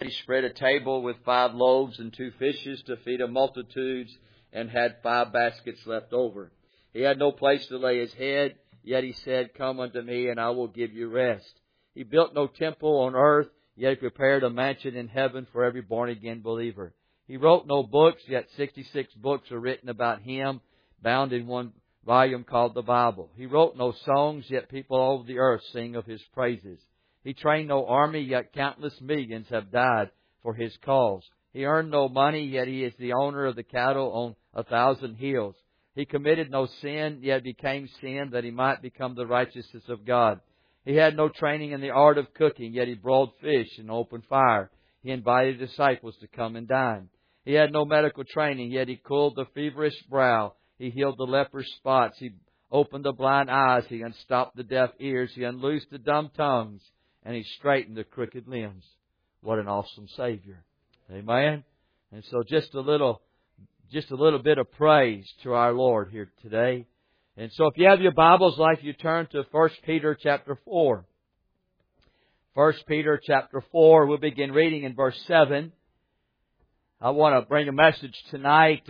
He spread a table with 5 loaves and 2 fishes to feed a multitudes, and had 5 baskets left over. He had no place to lay His head, yet He said, Come unto me, and I will give you rest. He built no temple on earth, yet He prepared a mansion in heaven for every born-again believer. He wrote no books, yet 66 books are written about Him, bound in one volume called the Bible. He wrote no songs, yet people all over the earth sing of His praises. He trained no army, yet countless millions have died for His cause. He earned no money, yet He is the owner of the cattle on 1,000 hills. He committed no sin, yet became sin, that He might become the righteousness of God. He had no training in the art of cooking, yet He broiled fish in open fire. He invited disciples to come and dine. He had no medical training, yet He cooled the feverish brow. He healed the leprous spots. He opened the blind eyes. He unstopped the deaf ears. He unloosed the dumb tongues. And He straightened the crooked limbs. What an awesome Savior. Amen. And so just a little bit of praise to our Lord here today. And so if you have your Bibles, I'd like you turn to 1 Peter chapter 4. 1 Peter chapter 4, we'll begin reading in verse 7. I want to bring a message tonight,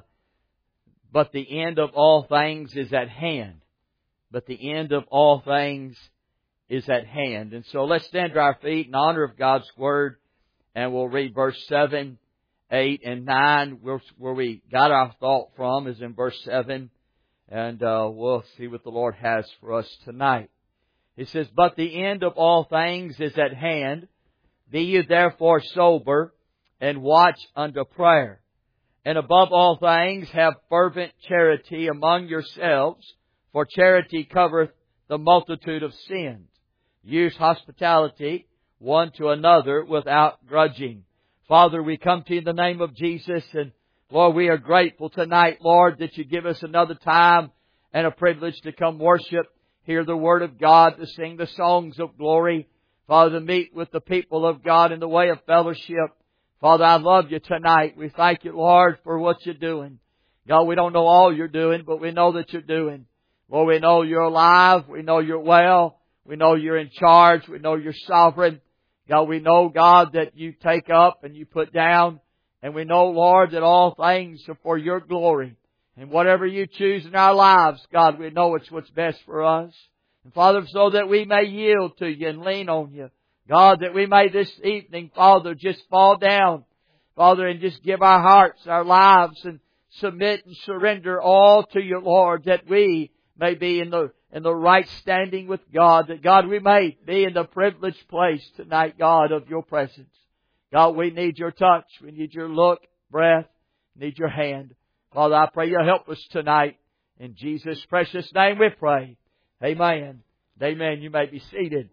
but the end of all things is at hand. But the end of all things is at hand. And so let's stand to our feet in honor of God's Word, and we'll read verse 7, 8, and 9. Where we got our thought from is in verse 7. And we'll see what the Lord has for us tonight. He says, But the end of all things is at hand. Be you therefore sober, and watch unto prayer. And above all things, have fervent charity among yourselves, for charity covereth the multitude of sins. Use hospitality one to another without grudging. Father, we come to You in the name of Jesus, and Lord, we are grateful tonight, Lord, that You give us another time and a privilege to come worship, hear the Word of God, to sing the songs of glory. Father, to meet with the people of God in the way of fellowship. Father, I love You tonight. We thank You, Lord, for what You're doing. God, we don't know all You're doing, but we know that You're doing. Lord, we know You're alive. We know You're well. We know You're in charge. We know You're sovereign. God, we know, God, that You take up and You put down. And we know, Lord, that all things are for Your glory. And whatever You choose in our lives, God, we know it's what's best for us. And Father, so that we may yield to You and lean on You. God, that we may this evening, Father, just fall down, Father, and just give our hearts, our lives, and submit and surrender all to You, Lord, that we may be in the right standing with God, that God, we may be in the privileged place tonight, God, of Your presence. God, we need Your touch. We need Your look, breath, need Your hand. Father, I pray You'll help us tonight. In Jesus' precious name we pray. Amen. Amen. You may be seated.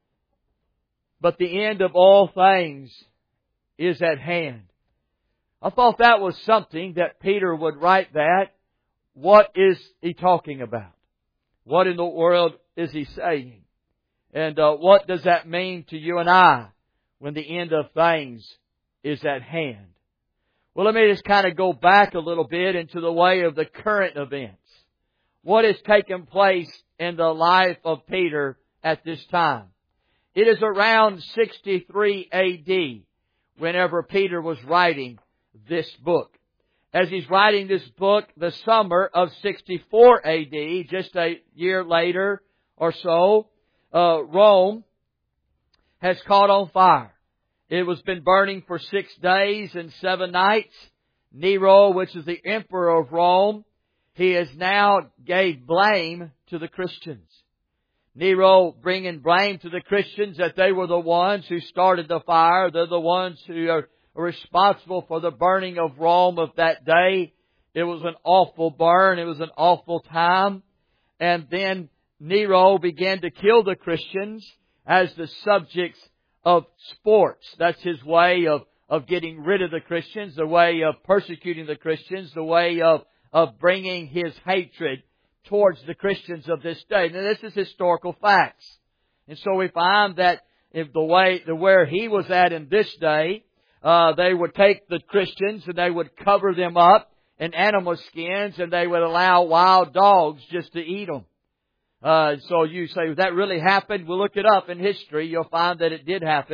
But the end of all things is at hand. I thought that was something that Peter would write that. What is he talking about? What in the world is he saying? And what does that mean to you and I when the end of things is at hand? Well, let me just kind of go back a little bit into the way of the current events. What has taken place in the life of Peter at this time? It is around 63 A.D. whenever Peter was writing this book. As he's writing this book, the summer of 64 A.D., just a year later or so, Rome has caught on fire. It was been burning for 6 days and 7 nights. Nero, which is the emperor of Rome, he has now gave blame to the Christians. Nero bringing blame to the Christians that they were the ones who started the fire. They're the ones who are responsible for the burning of Rome of that day. It was an awful burn. It was an awful time. And then Nero began to kill the Christians as the subjects of sports. That's his way of getting rid of the Christians, the way of persecuting the Christians, the way of bringing his hatred towards the Christians of this day. Now, this is historical facts. And so we find that if where he was at in this day, they would take the Christians and they would cover them up in animal skins and they would allow wild dogs just to eat them. So you say, that really happened? We'll look it up in history. You'll find that it did happen.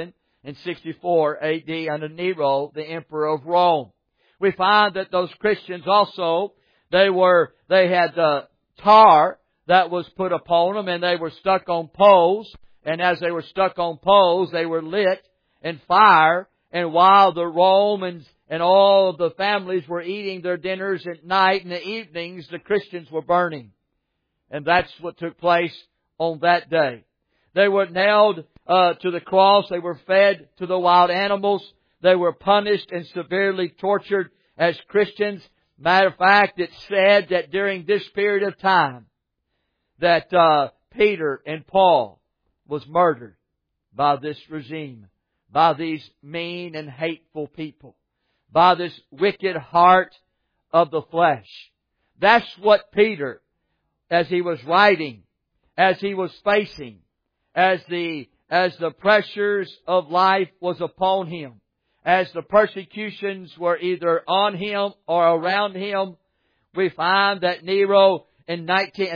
in 64 A.D. under Nero, the Emperor of Rome. We find that those Christians also, they had tar that was put upon them, and they were stuck on poles. And as they were stuck on poles, they were lit in fire. And while the Romans and all of the families were eating their dinners at night, in the evenings, the Christians were burning. And that's what took place on that day. They were nailed to the cross. They were fed to the wild animals. They were punished and severely tortured as Christians. Matter of fact, it's said that during this period of time that Peter and Paul was murdered by this regime, by these mean and hateful people, by this wicked heart of the flesh. That's what Peter, as he was writing, as he was facing, as the pressures of life was upon him, as the persecutions were either on him or around him, we find that Nero in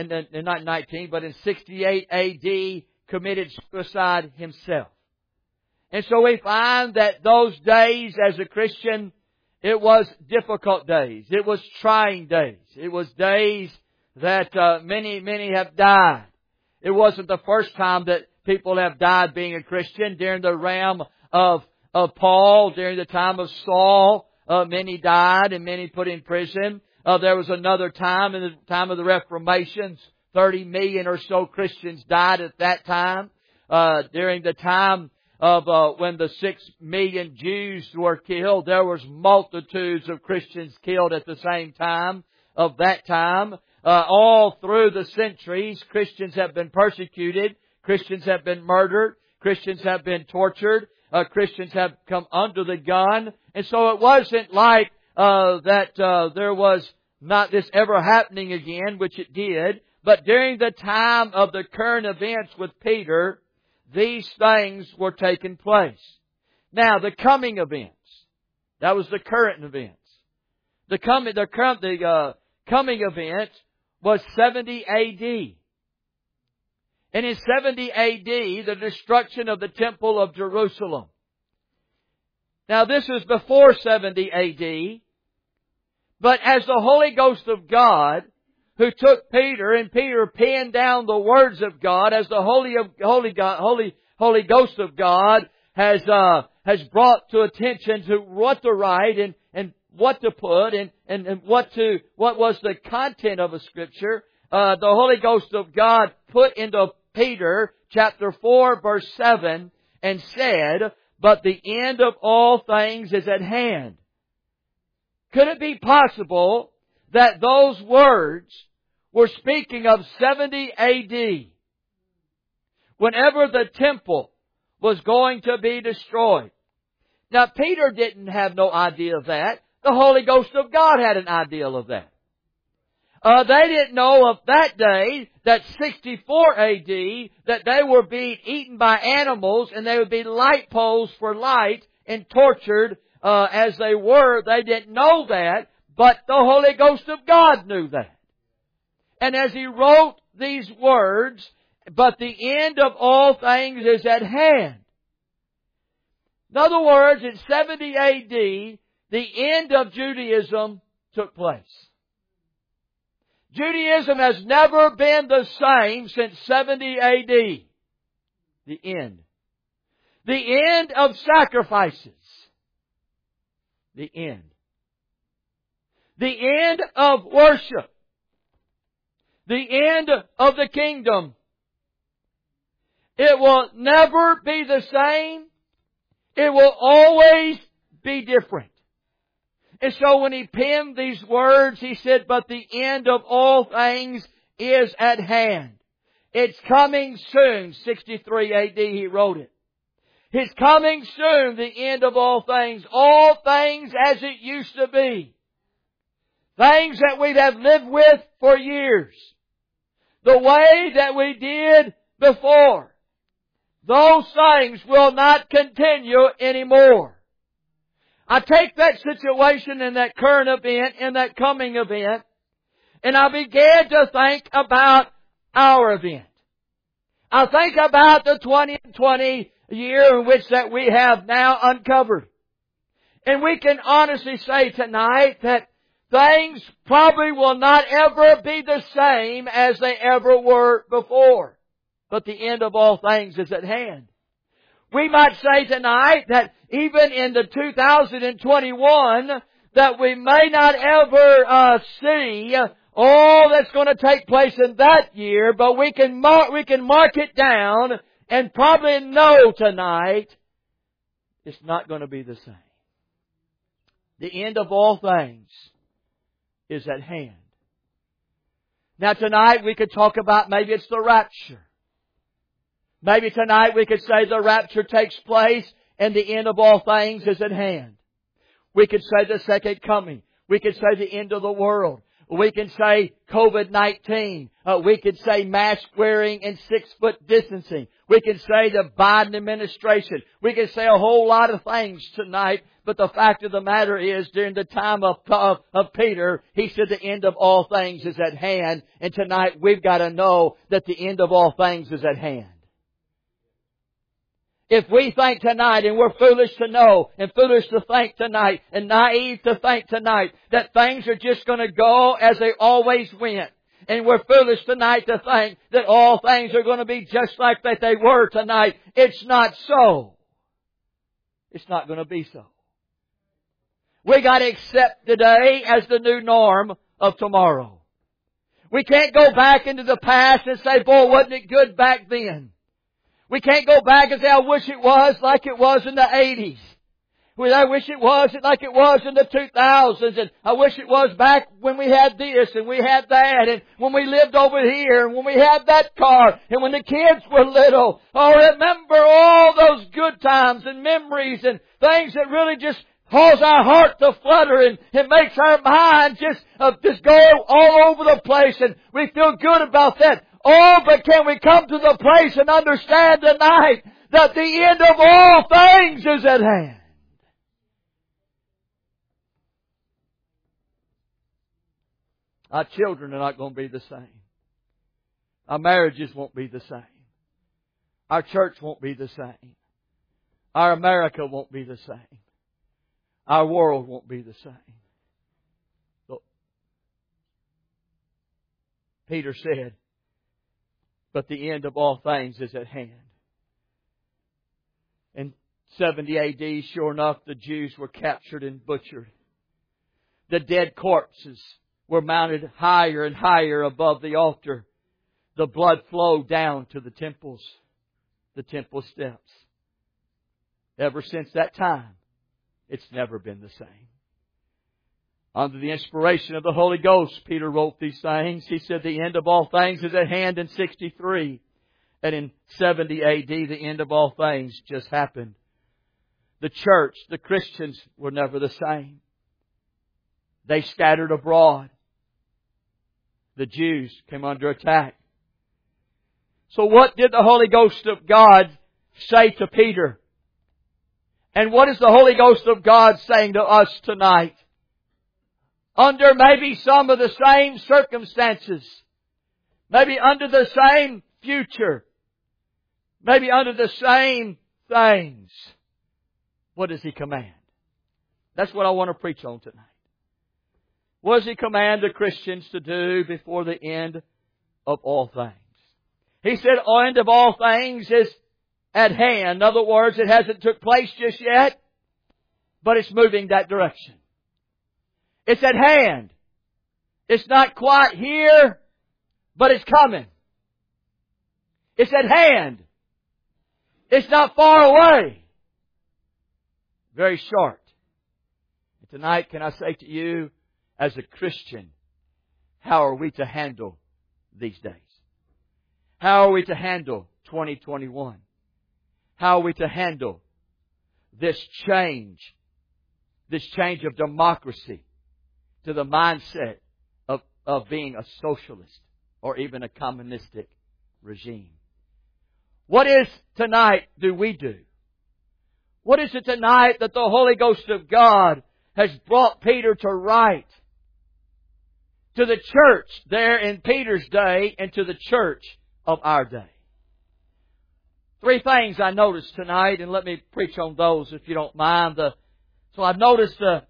68 A.D. committed suicide himself. And so we find that those days as a Christian, it was difficult days. It was trying days. It was days that many have died. It wasn't the first time that people have died being a Christian. During the realm of Paul, during the time of Saul, many died and many put in prison. There was another time, in the time of the Reformations, 30 million or so Christians died at that time. During the time of when the 6 million Jews were killed, there was multitudes of Christians killed at the same time of that time. All through the centuries, Christians have been persecuted. Christians have been murdered. Christians have been tortured. Christians have come under the gun. And so it wasn't like that there was not this ever happening again, which it did. But during the time of the current events with Peter, these things were taking place. Now, the coming events. That was the current events. The coming event was 70 A.D. And in 70 A.D., the destruction of the Temple of Jerusalem. Now, this is before 70 A.D., but as the Holy Ghost of God, who took Peter, and Peter penned down the words of God, as the Holy Ghost of God has brought to attention to what to write and what to put and what was the content of a Scripture. The Holy Ghost of God put into Peter chapter 4 verse 7 and said, "But the end of all things is at hand." Could it be possible that those words were speaking of 70 A.D., whenever the temple was going to be destroyed? Now, Peter didn't have no idea of that. The Holy Ghost of God had an idea of that. They didn't know of that day, that 64 A.D., that they were being eaten by animals and they would be light poles for light and tortured as they were. They didn't know that, but the Holy Ghost of God knew that. And as he wrote these words, "But the end of all things is at hand." In other words, in 70 A.D., the end of Judaism took place. Judaism has never been the same since 70 A.D. The end. The end of sacrifices. The end. The end of worship. The end of the kingdom. It will never be the same. It will always be different. And so when he penned these words, he said, "But the end of all things is at hand." It's coming soon. 63 A.D. he wrote it. It's coming soon, the end of all things. All things as it used to be. Things that we have lived with for years. The way that we did before. Those things will not continue anymore. I take that situation and that current event and that coming event, and I began to think about our event. I think about the 2020 year in which that we have now uncovered. And we can honestly say tonight that things probably will not ever be the same as they ever were before. But the end of all things is at hand. We might say tonight that even in the 2021 that we may not ever see all that's going to take place in that year, but we can mark it down and probably know tonight it's not going to be the same. The end of all things is at hand. Now tonight we could talk about maybe it's the rapture. Maybe tonight we could say the rapture takes place and the end of all things is at hand. We could say the second coming. We could say the end of the world. We can say COVID-19. We could say mask wearing and 6-foot distancing. We can say the Biden administration. We can say a whole lot of things tonight. But the fact of the matter is, during the time of Peter, he said the end of all things is at hand. And tonight we've got to know that the end of all things is at hand. If we think tonight, and we're foolish to know, and foolish to think tonight, and naive to think tonight, that things are just going to go as they always went, and we're foolish tonight to think that all things are going to be just like that they were tonight, it's not so. It's not going to be so. We got to accept today as the new norm of tomorrow. We can't go back into the past and say, boy, wasn't it good back then? We can't go back and say, I wish it was like it was in the 80s. I wish it was like it was in the 2000s. And I wish it was back when we had this and we had that. And when we lived over here and when we had that car. And when the kids were little. Oh, remember all those good times and memories and things that really just cause our heart to flutter and it makes our mind just go all over the place. And we feel good about that. Oh, but can we come to the place and understand tonight that the end of all things is at hand? Our children are not going to be the same. Our marriages won't be the same. Our church won't be the same. Our America won't be the same. Our world won't be the same. So, Peter said, but the end of all things is at hand. In 70 AD, sure enough, the Jews were captured and butchered. The dead corpses were mounted higher and higher above the altar. The blood flowed down to the temples, the temple steps. Ever since that time, it's never been the same. Under the inspiration of the Holy Ghost, Peter wrote these things. He said the end of all things is at hand in 63. And in 70 AD, the end of all things just happened. The church, the Christians, were never the same. They scattered abroad. The Jews came under attack. So what did the Holy Ghost of God say to Peter? And what is the Holy Ghost of God saying to us tonight? Under maybe some of the same circumstances. Maybe under the same future. Maybe under the same things. What does He command? That's what I want to preach on tonight. What does He command the Christians to do before the end of all things? He said, the end of all things is at hand. In other words, it hasn't took place just yet, but it's moving that direction. It's at hand. It's not quite here, but it's coming. It's at hand. It's not far away. Very short. And tonight, can I say to you, as a Christian, how are we to handle these days? How are we to handle 2021? How are we to handle this change of democracy to the mindset of being a socialist or even a communistic regime? What is tonight do we do? What is it tonight that the Holy Ghost of God has brought Peter to write to the church there in Peter's day and to the church of our day? Three things I noticed tonight, and let me preach on those if you don't mind. So I've noticed the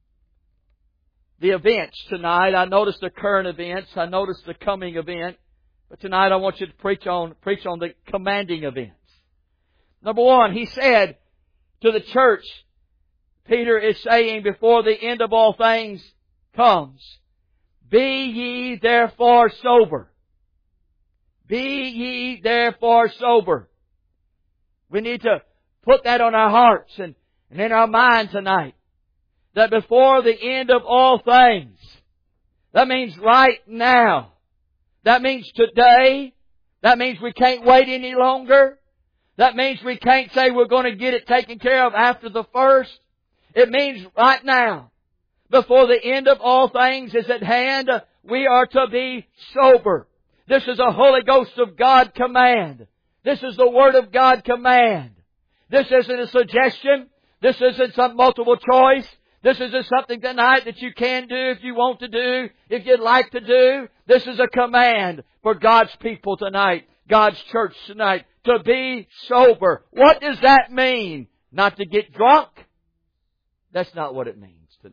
events tonight. I noticed the current events. I noticed the coming event. But tonight I want you to preach on the commanding events. Number one, he said to the church, Peter is saying, before the end of all things comes, be ye therefore sober. Be ye therefore sober. We need to put that on our hearts and in our mind tonight. That before the end of all things, that means right now. That means today. That means we can't wait any longer. That means we can't say we're going to get it taken care of after the first. It means right now. Before the end of all things is at hand, we are to be sober. This is a Holy Ghost of God command. This is the Word of God command. This isn't a suggestion. This isn't some multiple choice. This isn't something tonight that you can do if you want to do, if you'd like to do. This is a command for God's people tonight, God's church tonight, to be sober. What does that mean? Not to get drunk? That's not what it means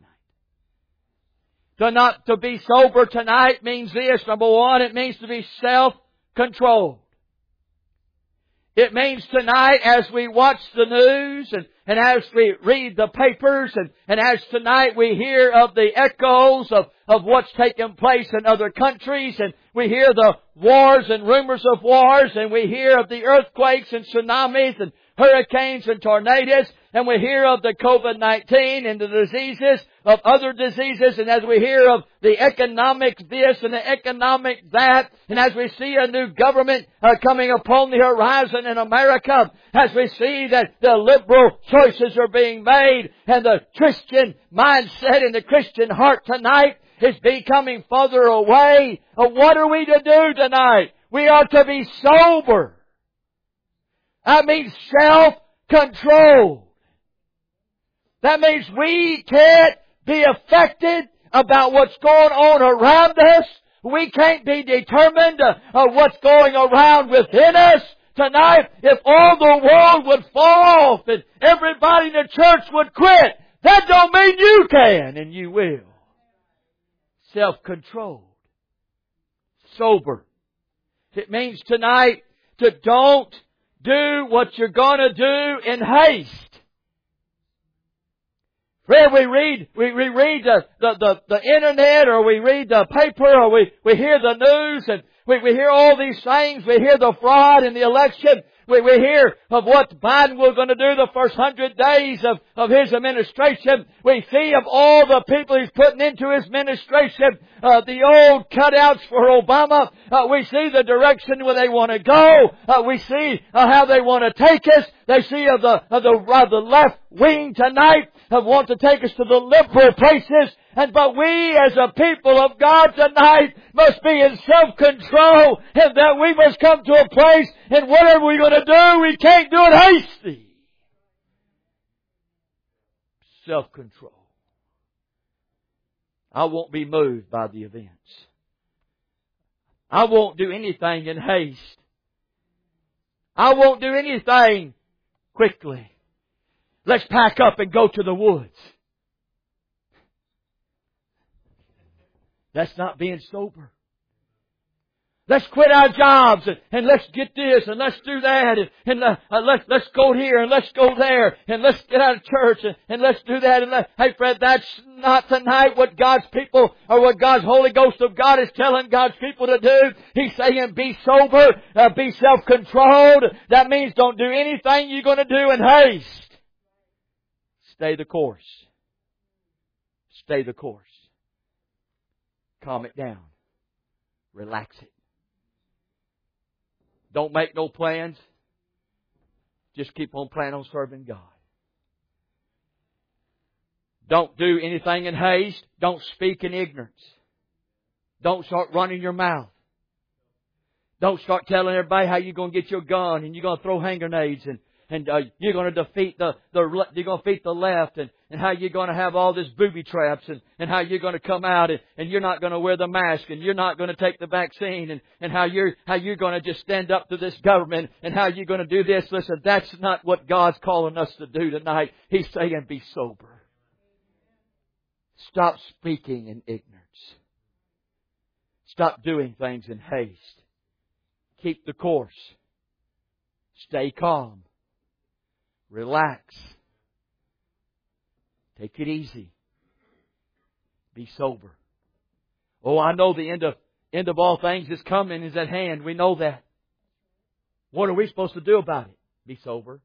tonight. To be sober tonight means this. Number one, it means to be self-controlled. It means tonight as we watch the news and as we read the papers and as tonight we hear of the echoes of what's taking place in other countries and we hear the wars and rumors of wars and we hear of the earthquakes and tsunamis and hurricanes and tornadoes and we hear of the COVID-19 and the diseases of other diseases and as we hear of the economic this and the economic that and as we see a new government coming upon the horizon in America, as we see that the liberal choices are being made and the Christian mindset and the Christian heart tonight is becoming further away, what are we to do tonight? We are to be sober. That means self-control. That means we can't be affected about what's going on around us. We can't be determined of what's going around within us. Tonight, if all the world would fall off and everybody in the church would quit, that don't mean you can and you will. Self-controlled. Sober. It means tonight to don't do what you're going to do in haste. Where we read the internet or we read the paper or we hear the news and we hear all these things. We hear the fraud in the election. We hear of what Biden was going to do the first 100 days of his administration. We see of all the people he's putting into his administration, the old cutouts for Obama. We see the direction where they want to go. We see how they want to take us. They see of the left wing tonight want to take us to the liberal places. But we as a people of God tonight must be in self-control and that we must come to a place and whatever we're going to do, we can't do it hasty. Self-control. I won't be moved by the events. I won't do anything in haste. I won't do anything quickly. Let's pack up and go to the woods. That's not being sober. Let's quit our jobs and let's get this and let's do that and let's go here and let's go there and let's get out of church and let's do that and hey Fred, that's not tonight what God's people or what God's Holy Ghost of God is telling God's people to do. He's saying be sober, be self-controlled. That means don't do anything you're going to do in haste. Stay the course. Stay the course. Calm it down. Relax it. Don't make no plans. Just keep on planning on serving God. Don't do anything in haste. Don't speak in ignorance. Don't start running your mouth. Don't start telling everybody how you're going to get your gun and you're going to throw hand grenades and you're going to defeat the left and how you're going to have all this booby traps, and how you're going to come out, and you're not going to wear the mask, and you're not going to take the vaccine, and how you're going to just stand up to this government, and how you're going to do this. Listen, that's not what God's calling us to do tonight. He's saying, be sober. Stop speaking in ignorance. Stop doing things in haste. Keep the course. Stay calm. Relax. Take it easy. Be sober. Oh, I know the end of all things is coming, is at hand. We know that. What are we supposed to do about it? Be sober.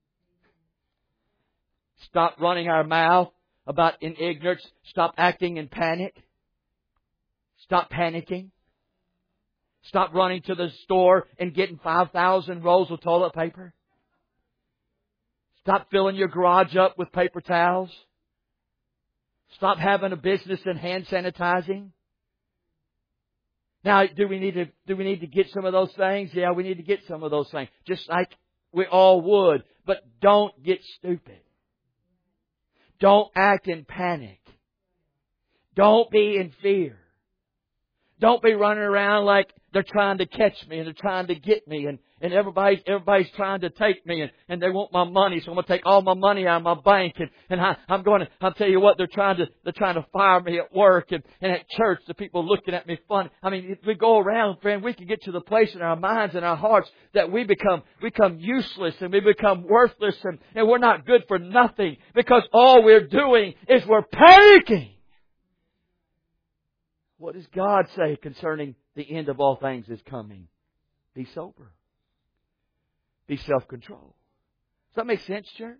Stop running our mouth about in ignorance. Stop acting in panic. Stop panicking. Stop running to the store and getting 5,000 rolls of toilet paper. Stop filling your garage up with paper towels. Stop having a business in hand sanitizing. Now, do we need to get some of those things? Yeah, we need to get some of those things. Just like we all would. But don't get stupid. Don't act in panic. Don't be in fear. Don't be running around like they're trying to catch me and they're trying to get me and everybody's trying to take me and they want my money, so I'm going to take all my money out of my bank and I'll tell you what, they're trying to fire me at work and at church, the people looking at me funny. I mean, if we go around, friend, we can get to the place in our minds and our hearts that we become useless and we become worthless and we're not good for nothing because all we're doing is we're panicking. What does God say concerning the end of all things is coming? Be sober. Be self-controlled. Does that make sense, church?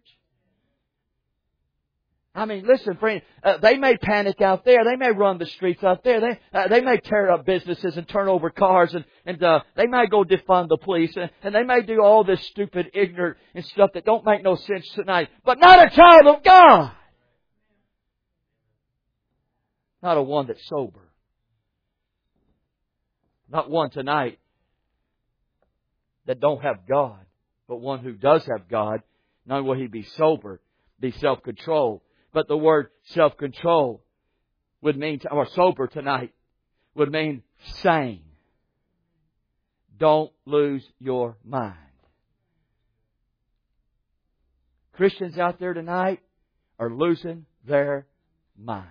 I mean, listen, friend, they may panic out there. They may run the streets out there. They may tear up businesses and turn over cars and they may go defund the police and they may do all this stupid, ignorant and stuff that don't make no sense tonight. But not a child of God. Not a one that's sober. Not one tonight that don't have God, but one who does have God. Not only will he be sober, be self-controlled, but the word self-control would mean, or sober tonight, would mean sane. Don't lose your mind. Christians out there tonight are losing their mind.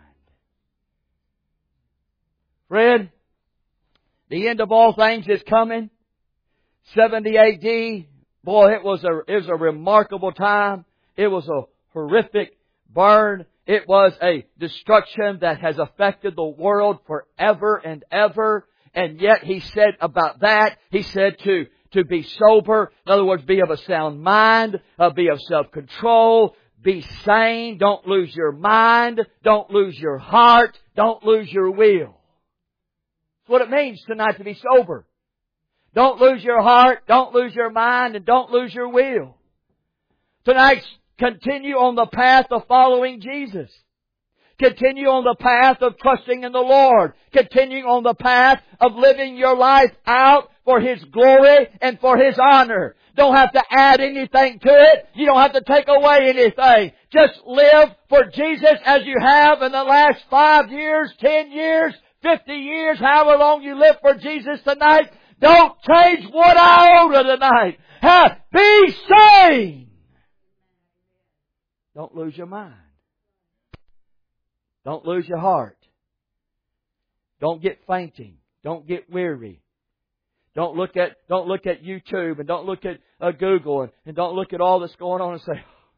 Friend, the end of all things is coming. 70 AD, boy, it was a remarkable time. It was a horrific burn. It was a destruction that has affected the world forever and ever. And yet he said about that, he said to be sober. In other words, be of a sound mind, be of self-control, be sane. Don't lose your mind. Don't lose your heart. Don't lose your will. That's what it means tonight to be sober. Don't lose your heart, don't lose your mind, and don't lose your will. Tonight, continue on the path of following Jesus. Continue on the path of trusting in the Lord. Continue on the path of living your life out for His glory and for His honor. Don't have to add anything to it. You don't have to take away anything. Just live for Jesus as you have in the last 5 years, 10 years, 50 years, however long you live for Jesus tonight. Don't change one iota tonight. Be sane. Don't lose your mind. Don't lose your heart. Don't get fainting. Don't get weary. Don't look at YouTube and don't look at Google and don't look at all that's going on and say,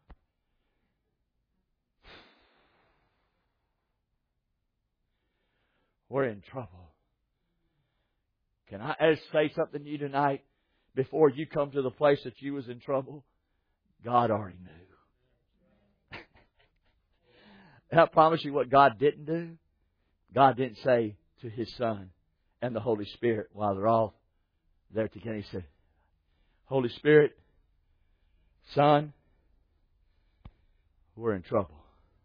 we're in trouble. Can I say something to you tonight? Before you come to the place that you was in trouble, God already knew. And I promise you what God didn't do. God didn't say to His Son and the Holy Spirit while they're all there together. He said, Holy Spirit, Son, we're in trouble.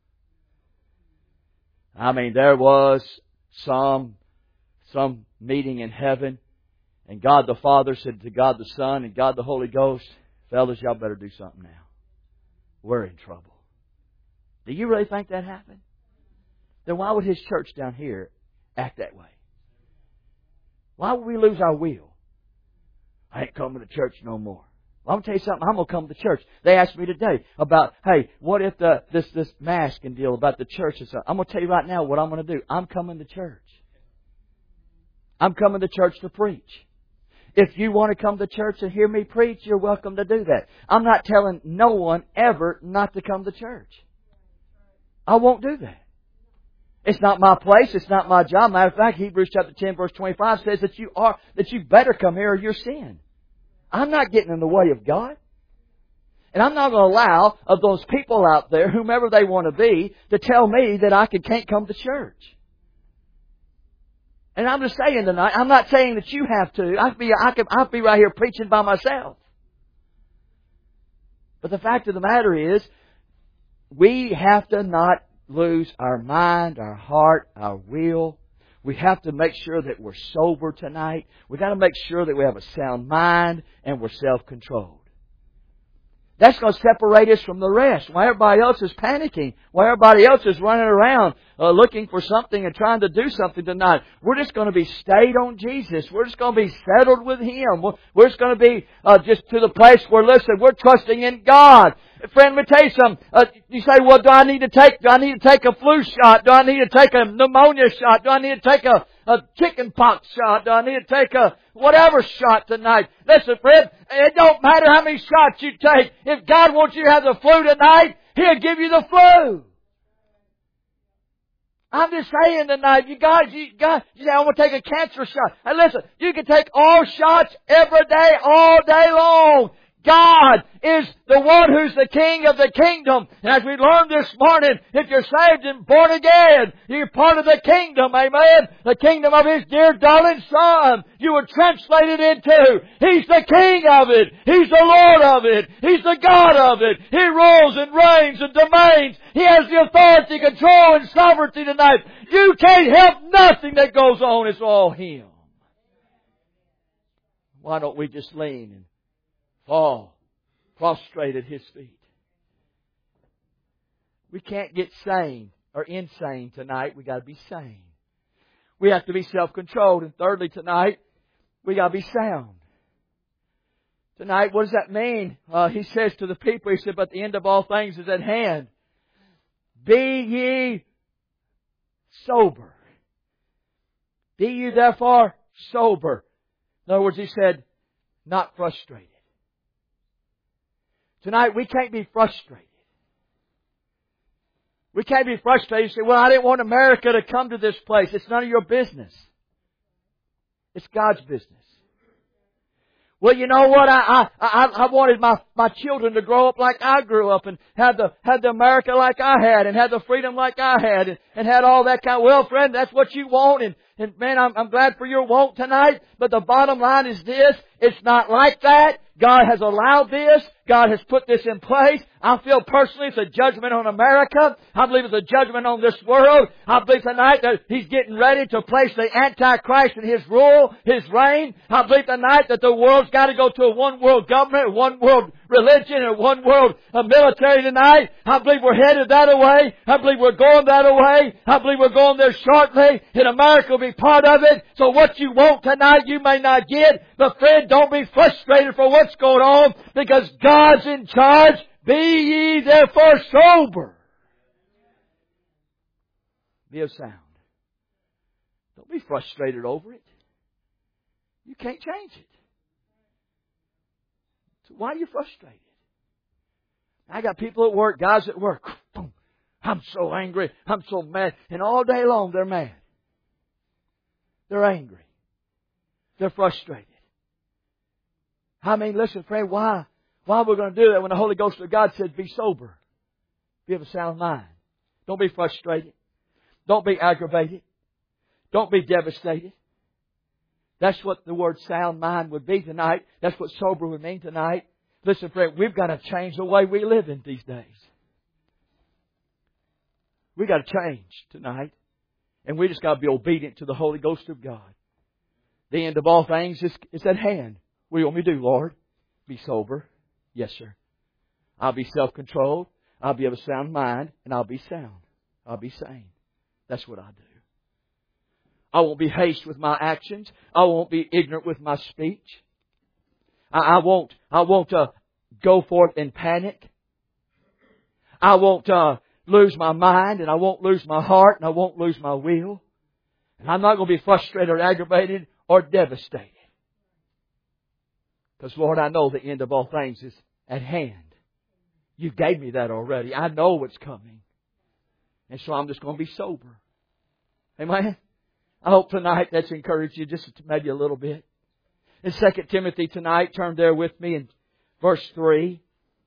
I mean, there was some meeting in heaven, and God the Father said to God the Son and God the Holy Ghost, fellas, y'all better do something now. We're in trouble. Do you really think that happened? Then why would His church down here act that way? Why would we lose our will? I ain't coming to church no more. Well, I'm going to tell you something. I'm going to come to church. They asked me today about, hey, what if this masking deal about the church and stuff. I'm going to tell you right now what I'm going to do. I'm coming to church. I'm coming to church to preach. If you want to come to church and hear me preach, you're welcome to do that. I'm not telling no one ever not to come to church. I won't do that. It's not my place. It's not my job. Matter of fact, Hebrews chapter 10 verse 25 says that you better come here or you're sin. I'm not getting in the way of God. And I'm not going to allow of those people out there, whomever they want to be, to tell me that I can't come to church. And I'm just saying tonight, I'm not saying that you have to. I'll be right here preaching by myself. But the fact of the matter is, we have to not lose our mind, our heart, our will. We have to make sure that we're sober tonight. We've got to make sure that we have a sound mind and we're self-controlled. That's going to separate us from the rest. While everybody else is panicking, while everybody else is running around looking for something and trying to do something tonight, we're just going to be stayed on Jesus. We're just going to be settled with Him. We're just going to be just to the place where, listen, we're trusting in God. Friend, let me tell you something. You say, well, do I need to take a flu shot? Do I need to take a pneumonia shot? Do I need to take a chicken pox shot? Do I need to take a whatever shot tonight? Listen, friend, it don't matter how many shots you take. If God wants you to have the flu tonight, He'll give you the flu. I'm just saying tonight, you say, I want to take a cancer shot. And listen, you can take all shots every day, all day long. God is the one who's the King of the kingdom. And as we learned this morning, if you're saved and born again, you're part of the kingdom, amen? The kingdom of His dear darling Son. You were translated into. He's the King of it. He's the Lord of it. He's the God of it. He rules and reigns and domains. He has the authority, control, and sovereignty tonight. You can't help nothing that goes on. It's all Him. Why don't we just lean and fall prostrate at His feet? We can't get sane or insane tonight. We got to be sane. We have to be self-controlled. And thirdly tonight, we got to be sound. Tonight, what does that mean? He says to the people, He said, but the end of all things is at hand. Be ye sober. Be ye therefore sober. In other words, He said, not frustrated. Tonight, we can't be frustrated. We can't be frustrated. You say, well, I didn't want America to come to this place. It's none of your business. It's God's business. Well, you know what? I wanted my children to grow up like I grew up and have the America like I had and have the freedom like I had and had all that kind of, well, friend, that's what you want. And man, I'm glad for your want tonight. But the bottom line is this. It's not like that. God has allowed this. God has put this in place. I feel personally it's a judgment on America. I believe it's a judgment on this world. I believe tonight that He's getting ready to place the Antichrist in His rule, His reign. I believe tonight that the world's got to go to a one world government, a one world religion, and one world military tonight. I believe we're headed that way. I believe we're going that way. I believe we're going there shortly. And America will be part of it. So what you want tonight you may not get. But friend, don't be frustrated for what's going on because God's in charge. Be ye therefore sober. Be of sound. Don't be frustrated over it. You can't change it. So why are you frustrated? I got people at work, guys at work. I'm so angry. I'm so mad. And all day long they're mad. They're angry. They're frustrated. I mean, listen, friend, why are we going to do that when the Holy Ghost of God said, be sober? Be of a sound mind. Don't be frustrated. Don't be aggravated. Don't be devastated. That's what the word sound mind would be tonight. That's what sober would mean tonight. Listen, friend, we've got to change the way we live in these days. We've got to change tonight. And we just got to be obedient to the Holy Ghost of God. The end of all things is at hand. What do you want me to do, Lord? Be sober. Yes, sir. I'll be self-controlled. I'll be of a sound mind, and I'll be sound. I'll be sane. That's what I do. I won't be hasty with my actions. I won't be ignorant with my speech. I won't go forth in panic. I won't lose my mind, and I won't lose my heart, and I won't lose my will. And I'm not going to be frustrated or aggravated or devastated. Because, Lord, I know the end of all things is at hand. You gave me that already. I know what's coming. And so I'm just going to be sober. Amen? I hope tonight that's encouraged you just maybe a little bit. In 2 Timothy tonight, turn there with me in verse 3.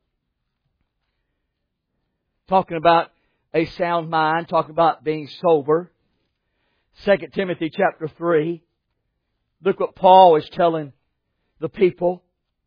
Talking about a sound mind, talking about being sober. 2 Timothy chapter 3. Look what Paul is telling the people.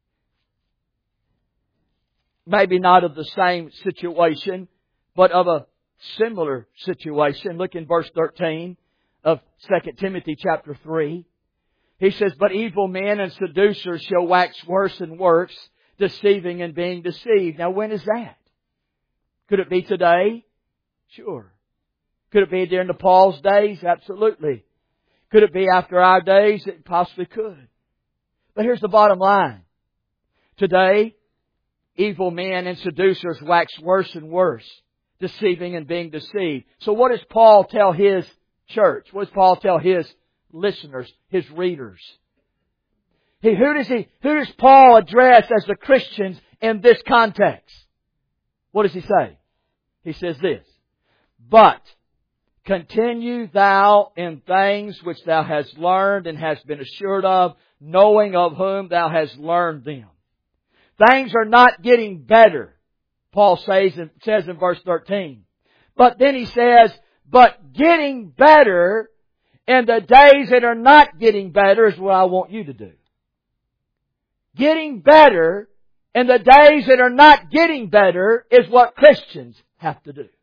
Maybe not of the same situation, but of a similar situation. Look in verse 13 of 2 Timothy chapter 3. He says, "But evil men and seducers shall wax worse and worse, deceiving and being deceived." Now when is that? Could it be today? Sure. Could it be during the Paul's days? Absolutely. Could it be after our days? It possibly could. But here's the bottom line. Today, evil men and seducers wax worse and worse, deceiving and being deceived. So what does Paul tell his church? What does Paul tell his listeners, his readers? Who does Paul address as the Christians in this context? What does he say? He says this, "But continue thou in things which thou hast learned and hast been assured of, knowing of whom thou hast learned them." Things are not getting better, Paul says in verse 13. But then he says, but getting better in the days that are not getting better is what I want you to do. Getting better in the days that are not getting better is what Christians have to do.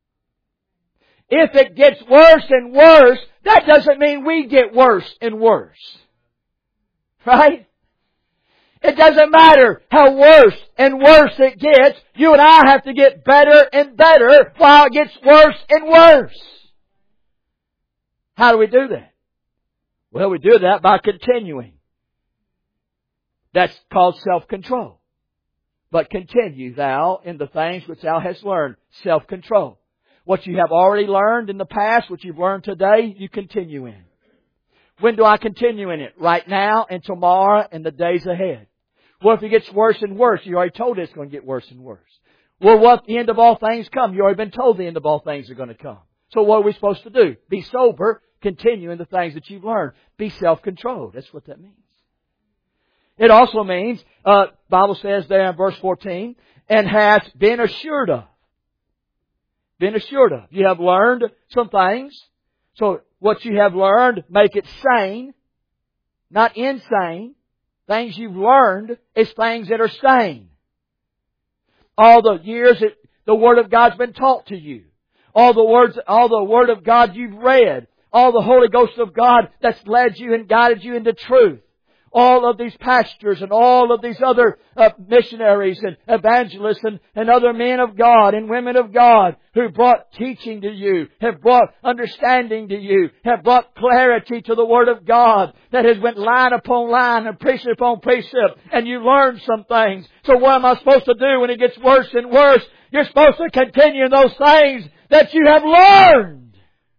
If it gets worse and worse, that doesn't mean we get worse and worse. Right? It doesn't matter how worse and worse it gets. You and I have to get better and better while it gets worse and worse. How do we do that? Well, we do that by continuing. That's called self-control. But continue thou in the things which thou hast learned. Self-control. What you have already learned in the past, what you've learned today, you continue in. When do I continue in it? Right now and tomorrow and the days ahead. Well, if it gets worse and worse, you already told it's going to get worse and worse. Well, what the end of all things come? You already been told the end of all things are going to come. So what are we supposed to do? Be sober, continue in the things that you've learned. Be self-controlled. That's what that means. It also means, Bible says there in verse 14, and hath been assured of. Been assured of. You have learned some things. So what you have learned, make it sane, not insane. Things you've learned is things that are sane. All the years that the Word of God's been taught to you. All the Word of God you've read. All the Holy Ghost of God that's led you and guided you into truth. All of these pastors and all of these other missionaries and evangelists and other men of God and women of God who brought teaching to you, have brought understanding to you, have brought clarity to the Word of God that has went line upon line and precept upon precept, and you learned some things. So what am I supposed to do when it gets worse and worse? You're supposed to continue in those things that you have learned.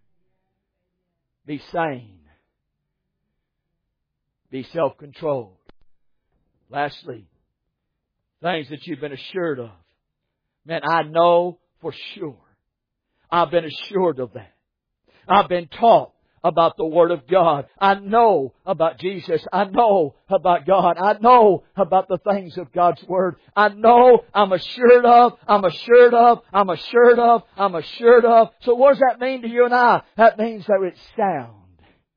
Be sane. Be self-controlled. Lastly, things that you've been assured of. Man, I know for sure. I've been assured of that. I've been taught about the Word of God. I know about Jesus. I know about God. I know about the things of God's Word. I know I'm assured of. I'm assured of. I'm assured of. I'm assured of. So what does that mean to you and I? That means that it's sound.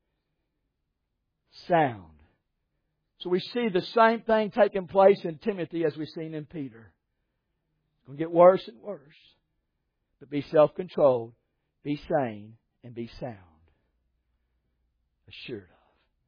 Sound. So we see the same thing taking place in Timothy as we've seen in Peter. It's going to get worse and worse. But be self-controlled, be sane, and be sound. Assured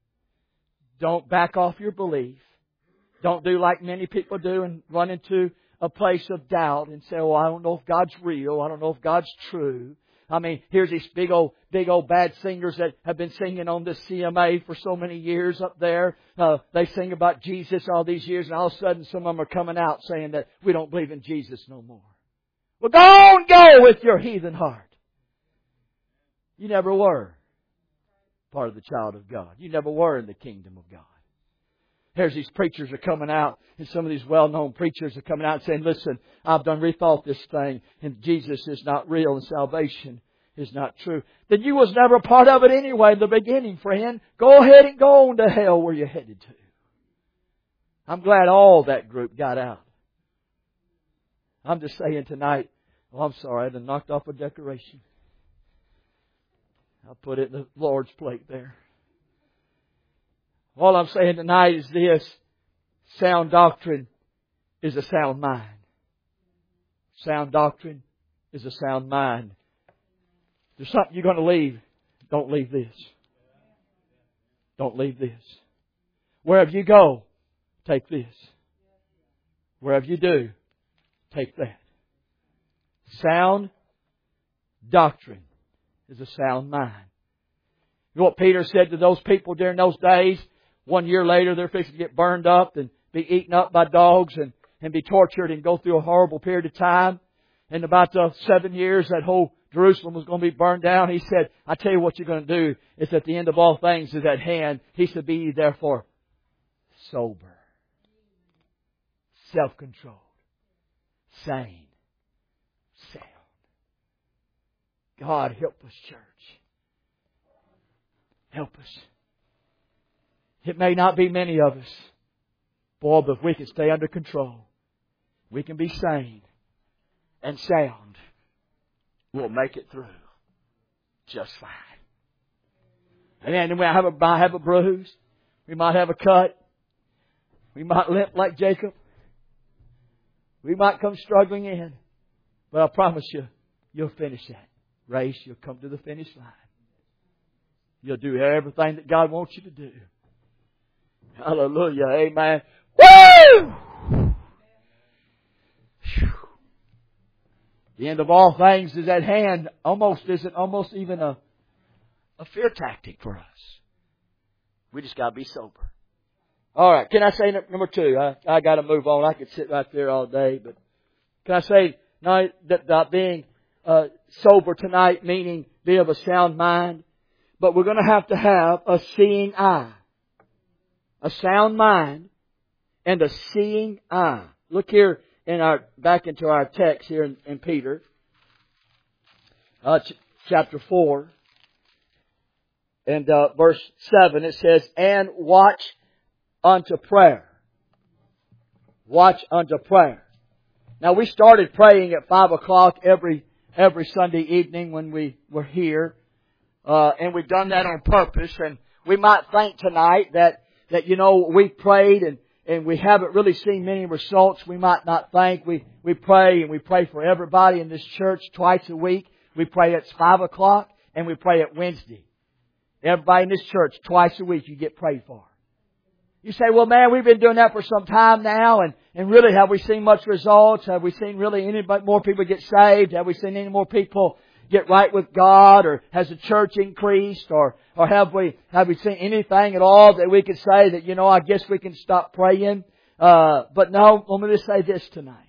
of. Don't back off your belief. Don't do like many people do and run into a place of doubt and say, oh, I don't know if God's real. I don't know if God's true. I mean, here's these big old bad singers that have been singing on this CMA for so many years up there. They sing about Jesus all these years, and all of a sudden some of them are coming out saying that we don't believe in Jesus no more. Well, go with your heathen heart. You never were part of the child of God. You never were in the kingdom of God. Here's these preachers are coming out, and some of these well-known preachers are coming out saying, listen, I've done rethought this thing, and Jesus is not real, and salvation is not true. Then you was never a part of it anyway in the beginning, friend. Go ahead and go on to hell where you're headed to. I'm glad all that group got out. I'm just saying tonight, oh, I'm sorry, I done knocked off a decoration. I'll put it in the Lord's plate there. All I'm saying tonight is this. Sound doctrine is a sound mind. Sound doctrine is a sound mind. If there's something you're going to leave, don't leave this. Don't leave this. Wherever you go, take this. Wherever you do, take that. Sound doctrine is a sound mind. You know what Peter said to those people during those days? 1 year later, they're fixing to get burned up and be eaten up by dogs and be tortured and go through a horrible period of time. In about 7 years, that whole Jerusalem was going to be burned down. He said, I tell you what you're going to do. It's at the end of all things is at hand. He said, be ye therefore sober, self-controlled, sane, sound. God help us, church. Help us. It may not be many of us. Boy, but if we can stay under control, we can be sane and sound, we'll make it through just fine. And then we might have a bruise. We might have a cut. We might limp like Jacob. We might come struggling in. But I promise you, you'll finish that race. You'll come to the finish line. You'll do everything that God wants you to do. Hallelujah. Amen. Woo! The end of all things is at hand. Almost even a fear tactic for us. We just got to be sober. All right. Can I say number two? I got to move on. I could sit right there all day, but can I say now that being sober tonight, meaning be of a sound mind, but we're going to have a seeing eye. A sound mind and a seeing eye. Look here back into our text here in Peter, chapter 4, and verse 7. It says, "And watch unto prayer." Watch unto prayer. Now we started praying at 5 o'clock every Sunday evening when we were here, and we've done that on purpose. And we might think tonight that we prayed and we haven't really seen many results. We might not think. We pray and we pray for everybody in this church twice a week. We pray at 5 o'clock and we pray at Wednesday. Everybody in this church twice a week you get prayed for. You say, well man, we've been doing that for some time now and really have we seen much results? Have we seen really any more people get saved? Have we seen any more people get right with God, or has the church increased, or have we seen anything at all that we could say that, I guess we can stop praying? But no, let me just say this tonight.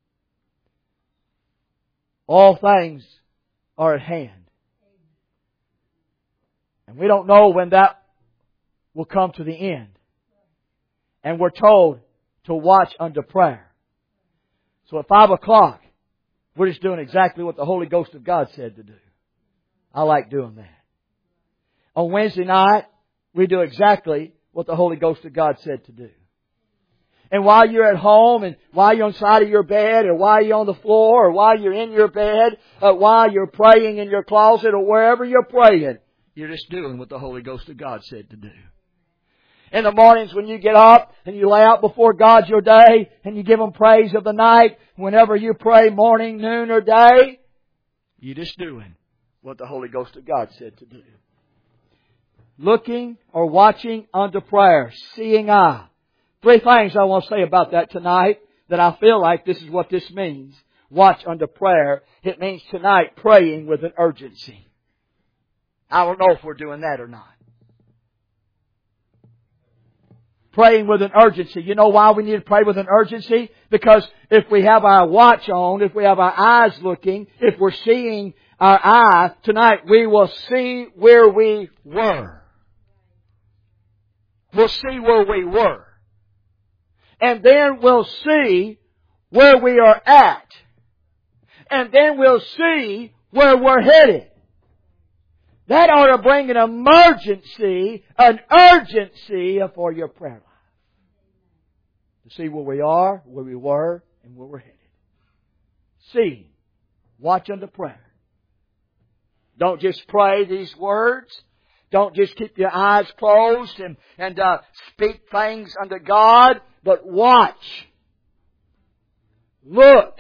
All things are at hand. And we don't know when that will come to the end. And we're told to watch unto prayer. So at 5 o'clock, we're just doing exactly what the Holy Ghost of God said to do. I like doing that. On Wednesday night, we do exactly what the Holy Ghost of God said to do. And while you're at home, and while you're on the side of your bed, or while you're on the floor, or while you're in your bed, while you're praying in your closet, or wherever you're praying, you're just doing what the Holy Ghost of God said to do. In the mornings when you get up and you lay out before God your day and you give Him praise of the night, whenever you pray morning, noon, or day, you're just doing what the Holy Ghost of God said to do. Looking or watching unto prayer, seeing eye. 3 things I want to say about that tonight. that I feel like this is what this means. Watch unto prayer. It means tonight praying with an urgency. I don't know if we're doing that or not. Praying with an urgency. You know why we need to pray with an urgency? Because if we have our watch on, if we have our eyes looking, if we're seeing our eye, tonight we will see where we were. We'll see where we were. And then we'll see where we are at. And then we'll see where we're headed. That ought to bring an emergency, an urgency for your prayer life. To see where we are, where we were, and where we're headed. See. Watch unto prayer. Don't just pray these words. Don't just keep your eyes closed and speak things unto God, but watch. Look.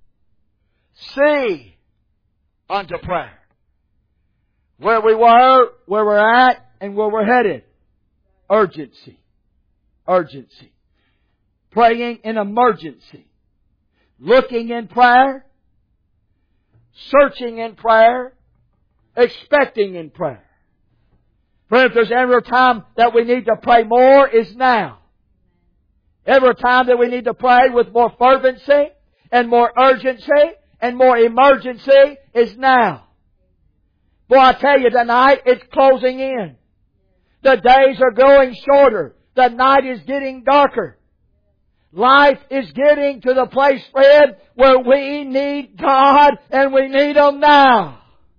See unto prayer. Where we were, where we're at, and where we're headed. Urgency. Urgency. Praying in emergency. Looking in prayer. Searching in prayer. Expecting in prayer. Friend, if there's ever a time that we need to pray more, is now. Every time that we need to pray with more fervency and more urgency and more emergency is now. Boy, I tell you tonight, it's closing in. The days are growing shorter. The night is getting darker. Life is getting to the place, friend, where we need God and we need Him now.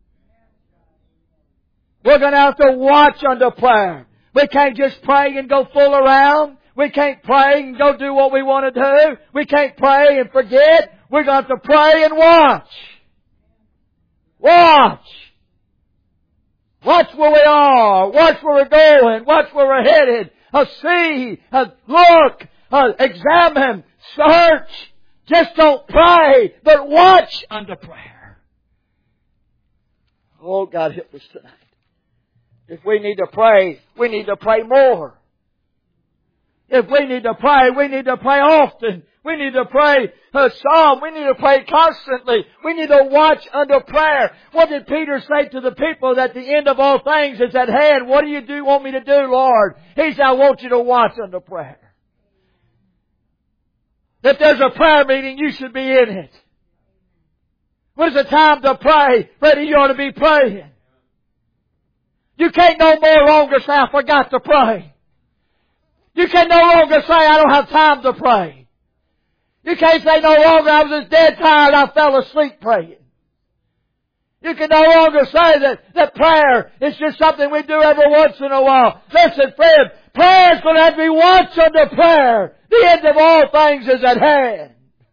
We're going to have to watch unto prayer. We can't just pray and go fool around. We can't pray and go do what we want to do. We can't pray and forget. We're going to have to pray and watch. Watch. Watch where we are. Watch where we're going. Watch where we're headed. See. Look. Examine. Search. Just don't pray, but watch unto prayer. Oh, God, help us tonight. If we need to pray, we need to pray more. If we need to pray, we need to pray often. We need to pray a psalm. We need to pray constantly. We need to watch unto prayer. What did Peter say to the people that the end of all things is at hand? What do you want me to do, Lord? He said, I want you to watch unto prayer. If there's a prayer meeting, you should be in it. When it's a time to pray, Freddie, you ought to be praying. You can't no more longer say, I forgot to pray. You can no longer say, I don't have time to pray. You can't say no longer, I was just dead tired, I fell asleep praying. You can no longer say that prayer is just something we do every once in a while. Listen, friend, prayer is going to have to be watched unto prayer. The end of all things is at hand.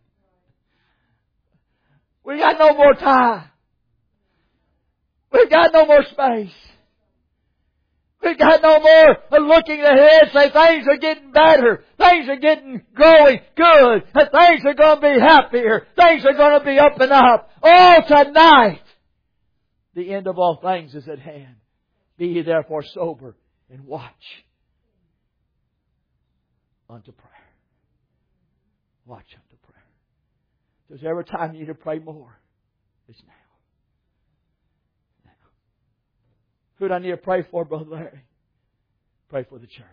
We got no more time. We've got no more space. We've got no more looking ahead, say things are getting better. Things are growing good. And things are going to be happier. Things are going to be up and up. Oh, tonight, the end of all things is at hand. Be ye therefore sober and watch unto prayer. Watch unto prayer. There's every time you need to pray more, it's now. Who do I need to pray for, Brother Larry? Pray for the church.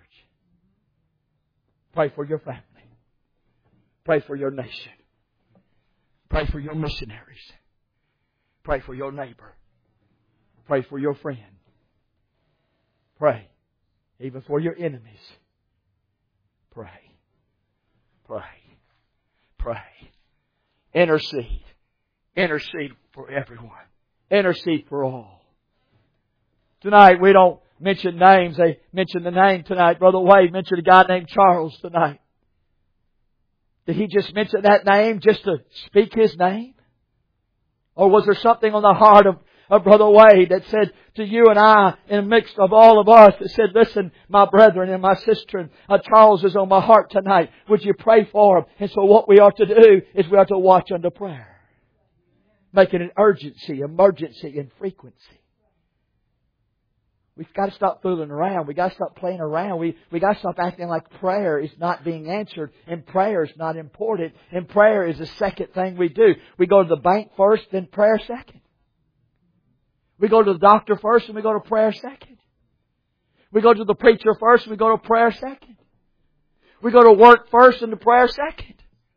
Pray for your family. Pray for your nation. Pray for your missionaries. Pray for your neighbor. Pray for your friend. Pray. Even for your enemies. Pray. Pray. Pray. Intercede. Intercede for everyone. Intercede for all. Tonight we don't mention names. They mentioned the name tonight. Brother Wade mentioned a guy named Charles tonight. Did he just mention that name just to speak his name? Or was there something on the heart of Brother Wade that said to you and I, in a mix of all of us, that said, listen, my brethren and my sister, Charles is on my heart tonight. Would you pray for him? And so what we ought to do is we ought to watch unto prayer. Make it an urgency, emergency, and frequency. We've got to stop fooling around. We've got to stop playing around. We got to stop acting like prayer is not being answered and prayer is not important. And prayer is the second thing we do. We go to the bank first, then prayer second. We go to the doctor first and we go to prayer second. We go to the preacher first and we go to prayer second. We go to work first and to prayer second.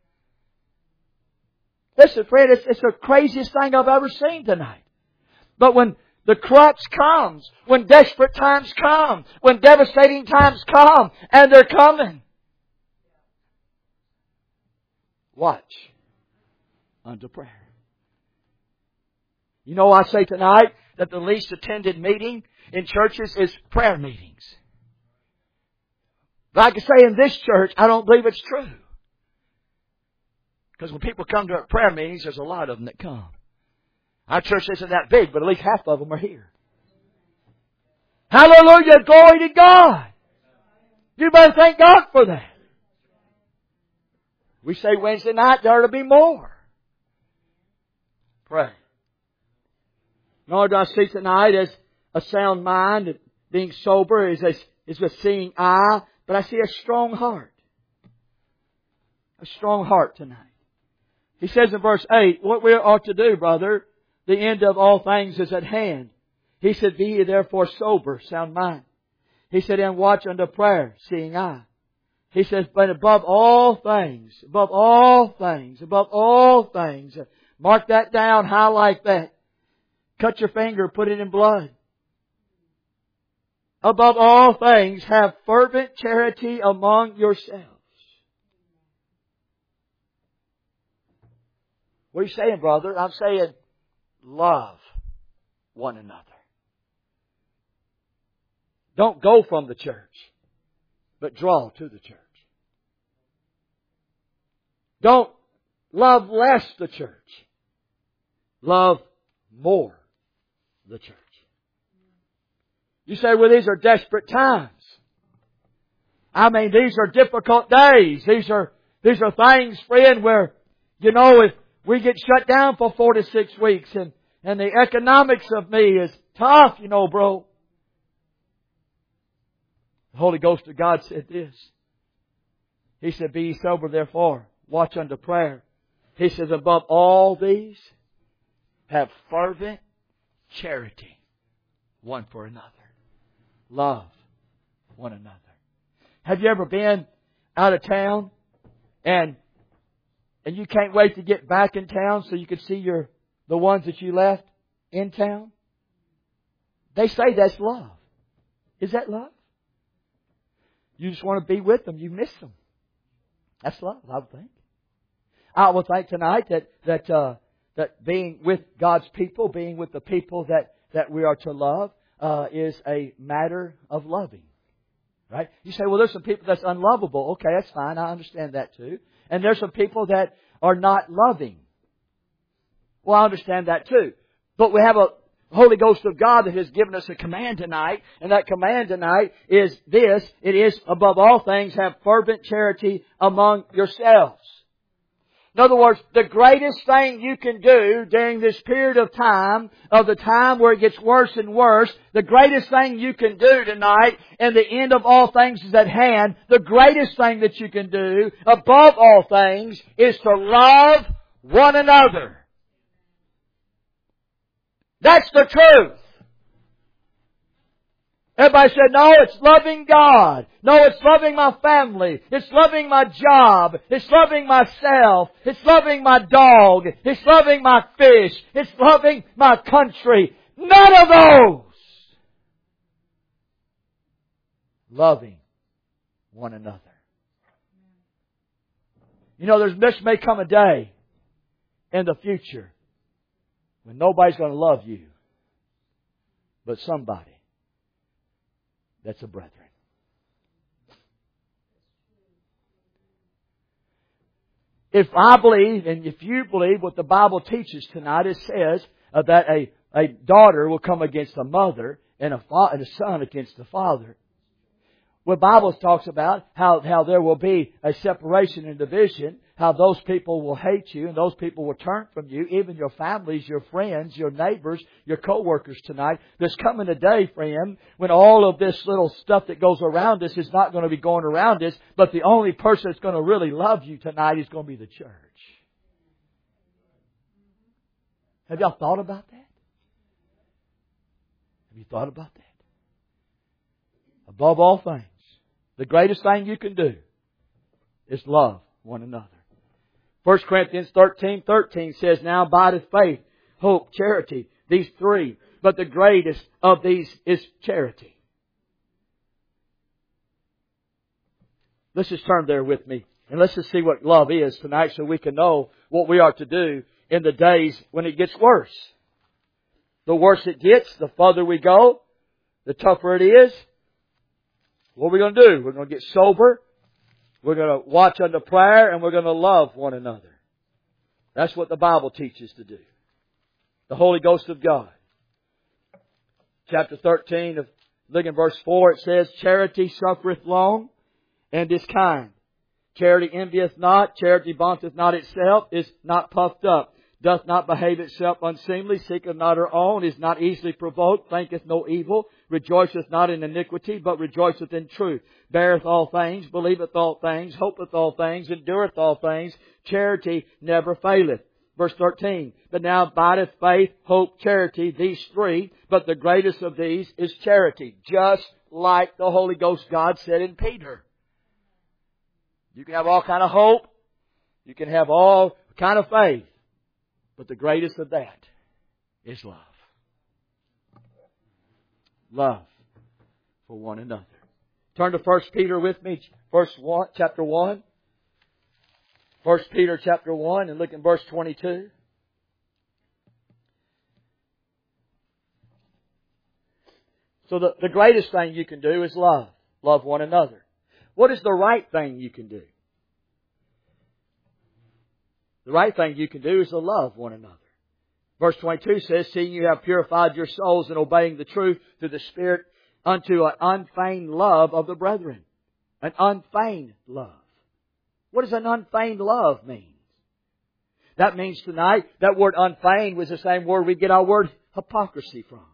Listen, friend, it's the craziest thing I've ever seen tonight. But when the crux comes, when desperate times come, when devastating times come, and they're coming, watch unto prayer. You know, I say tonight that the least attended meeting in churches is prayer meetings. But I can say in this church, I don't believe it's true. Because when people come to our prayer meetings, there's a lot of them that come. Our church isn't that big, but at least half of them are here. Hallelujah! Glory to God! You better thank God for that. We say Wednesday night, there ought to be more. Pray. Nor do I see tonight as a sound mind, being sober is a seeing eye, but I see a strong heart. A strong heart tonight. He says in verse 8, what we ought to do, brother, the end of all things is at hand. He said, be ye therefore sober, sound mind. He said, and watch unto prayer, seeing eye. He says, but above all things, mark that down, highlight that. Cut your finger, put it in blood. Above all things, have fervent charity among yourselves. What are you saying, brother? I'm saying, love one another. Don't go from the church, but draw to the church. Don't love less the church. Love more the church. You say, well, these are desperate times. I mean, these are difficult days. These are things, friend, where, you know, if we get shut down for 4 to 6 weeks and the economics of me is tough, you know, bro. The Holy Ghost of God said this. He said, be ye sober therefore, watch unto prayer. He says, above all these, have fervent charity one for another. Love one another. Have you ever been out of town and you can't wait to get back in town so you can see the ones that you left in town? They say that's love. Is that love? You just want to be with them. You miss them. That's love, I would think. I would think tonight that being with God's people, being with the people that we are to love, is a matter of loving. Right? You say, well, there's some people that's unlovable. Okay, that's fine. I understand that too. And there's some people that are not loving. Well, I understand that too. But we have a Holy Ghost of God that has given us a command tonight. And that command tonight is this. It is, above all things, have fervent charity among yourselves. In other words, the greatest thing you can do during this period of the time where it gets worse and worse, the greatest thing you can do tonight, and the end of all things is at hand, the greatest thing that you can do, above all things, is to love one another. That's the truth. Everybody said, no, it's loving God. No, it's loving my family. It's loving my job. It's loving myself. It's loving my dog. It's loving my fish. It's loving my country. None of those. Loving one another. You know, this may come a day in the future when nobody's going to love you but somebody that's a brethren. If I believe, and if you believe what the Bible teaches tonight, it says that a daughter will come against a mother and a son against the father. Well, the Bible talks about how there will be a separation and division. how those people will hate you and those people will turn from you, even your families, your friends, your neighbors, your co-workers tonight. There's coming a day, friend, when all of this little stuff that goes around us is not going to be going around us, but the only person that's going to really love you tonight is going to be the church. Have y'all thought about that? Have you thought about that? Above all things, the greatest thing you can do is love one another. 1 Corinthians 13:13 says, Now abideth faith, hope, charity, these three, but the greatest of these is charity. Let's just turn there with me, and let's just see what love is tonight so we can know what we are to do in the days when it gets worse. The worse it gets, the further we go, the tougher it is. What are we going to do? We're going to get sober. We're going to watch unto prayer, and we're going to love one another. That's what the Bible teaches to do. The Holy Ghost of God. Chapter 13 of, look in verse 4, it says, Charity suffereth long, and is kind. Charity envieth not, charity vaunteth not itself, is not puffed up, doth not behave itself unseemly, seeketh not her own, is not easily provoked, thinketh no evil, rejoiceth not in iniquity, but rejoiceth in truth, beareth all things, believeth all things, hopeth all things, endureth all things, charity never faileth. Verse 13, But now abideth faith, hope, charity, these three, but the greatest of these is charity, just like the Holy Ghost God said in Peter. You can have all kind of hope, you can have all kind of faith, but the greatest of that is love. Love for one another. Turn to 1 Peter with me, chapter 1. 1 Peter chapter 1 and look in verse 22. So the greatest thing you can do is love. Love one another. What is the right thing you can do? The right thing you can do is to love one another. Verse 22 says, Seeing you have purified your souls in obeying the truth through the Spirit unto an unfeigned love of the brethren. An unfeigned love. What does an unfeigned love mean? That means tonight, that word unfeigned was the same word we get our word hypocrisy from.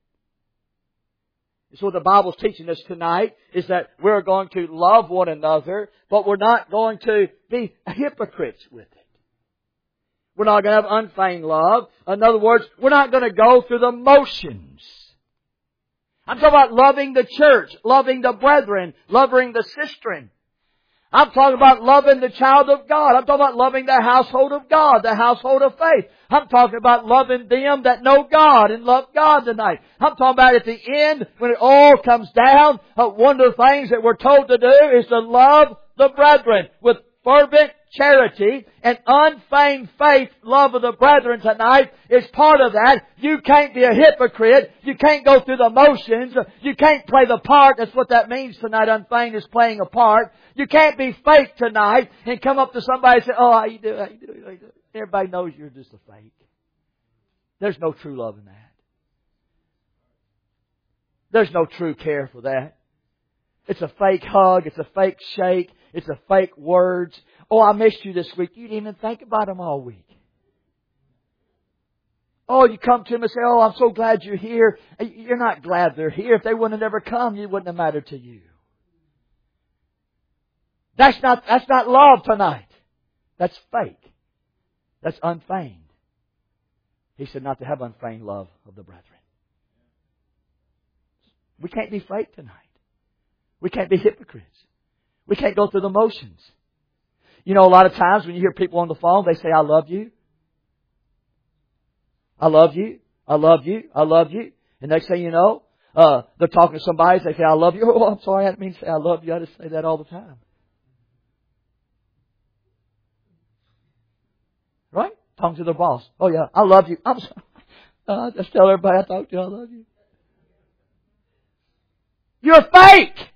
So what the Bible's teaching us tonight is that we're going to love one another, but we're not going to be hypocrites with it. We're not going to have unfeigned love. In other words, we're not going to go through the motions. I'm talking about loving the church, loving the brethren, loving the sister. I'm talking about loving the child of God. I'm talking about loving the household of God, the household of faith. I'm talking about loving them that know God and love God tonight. I'm talking about at the end, when it all comes down, one of the things that we're told to do is to love the brethren with fervent charity and unfeigned faith. Love of the brethren tonight is part of that. You can't be a hypocrite. You can't go through the motions. You can't play the part. That's what that means tonight. Unfeigned is playing a part. You can't be fake tonight and come up to somebody and say, "Oh, how you do? How you do? How you do?" Everybody knows you're just a fake. There's no true love in that. There's no true care for that. It's a fake hug. It's a fake shake. It's a fake words. Oh, I missed you this week. You didn't even think about them all week. Oh, you come to them and say, "Oh, I'm so glad you're here." You're not glad they're here. If they wouldn't have never come, it wouldn't have mattered to you. That's not love tonight. That's fake. That's unfeigned. He said not to have unfeigned love of the brethren. We can't be fake tonight. We can't be hypocrites. We can't go through the motions. You know, a lot of times when you hear people on the phone, they say, "I love you. I love you. I love you. I love you." And next thing you know, they're talking to somebody, they say, "I love you." "Oh, I'm sorry, I didn't mean to say I love you. I just say that all the time." Right? Talking to their boss. "Oh yeah, I love you. I'm sorry. Just tell everybody I talk to you, I love you." You're fake!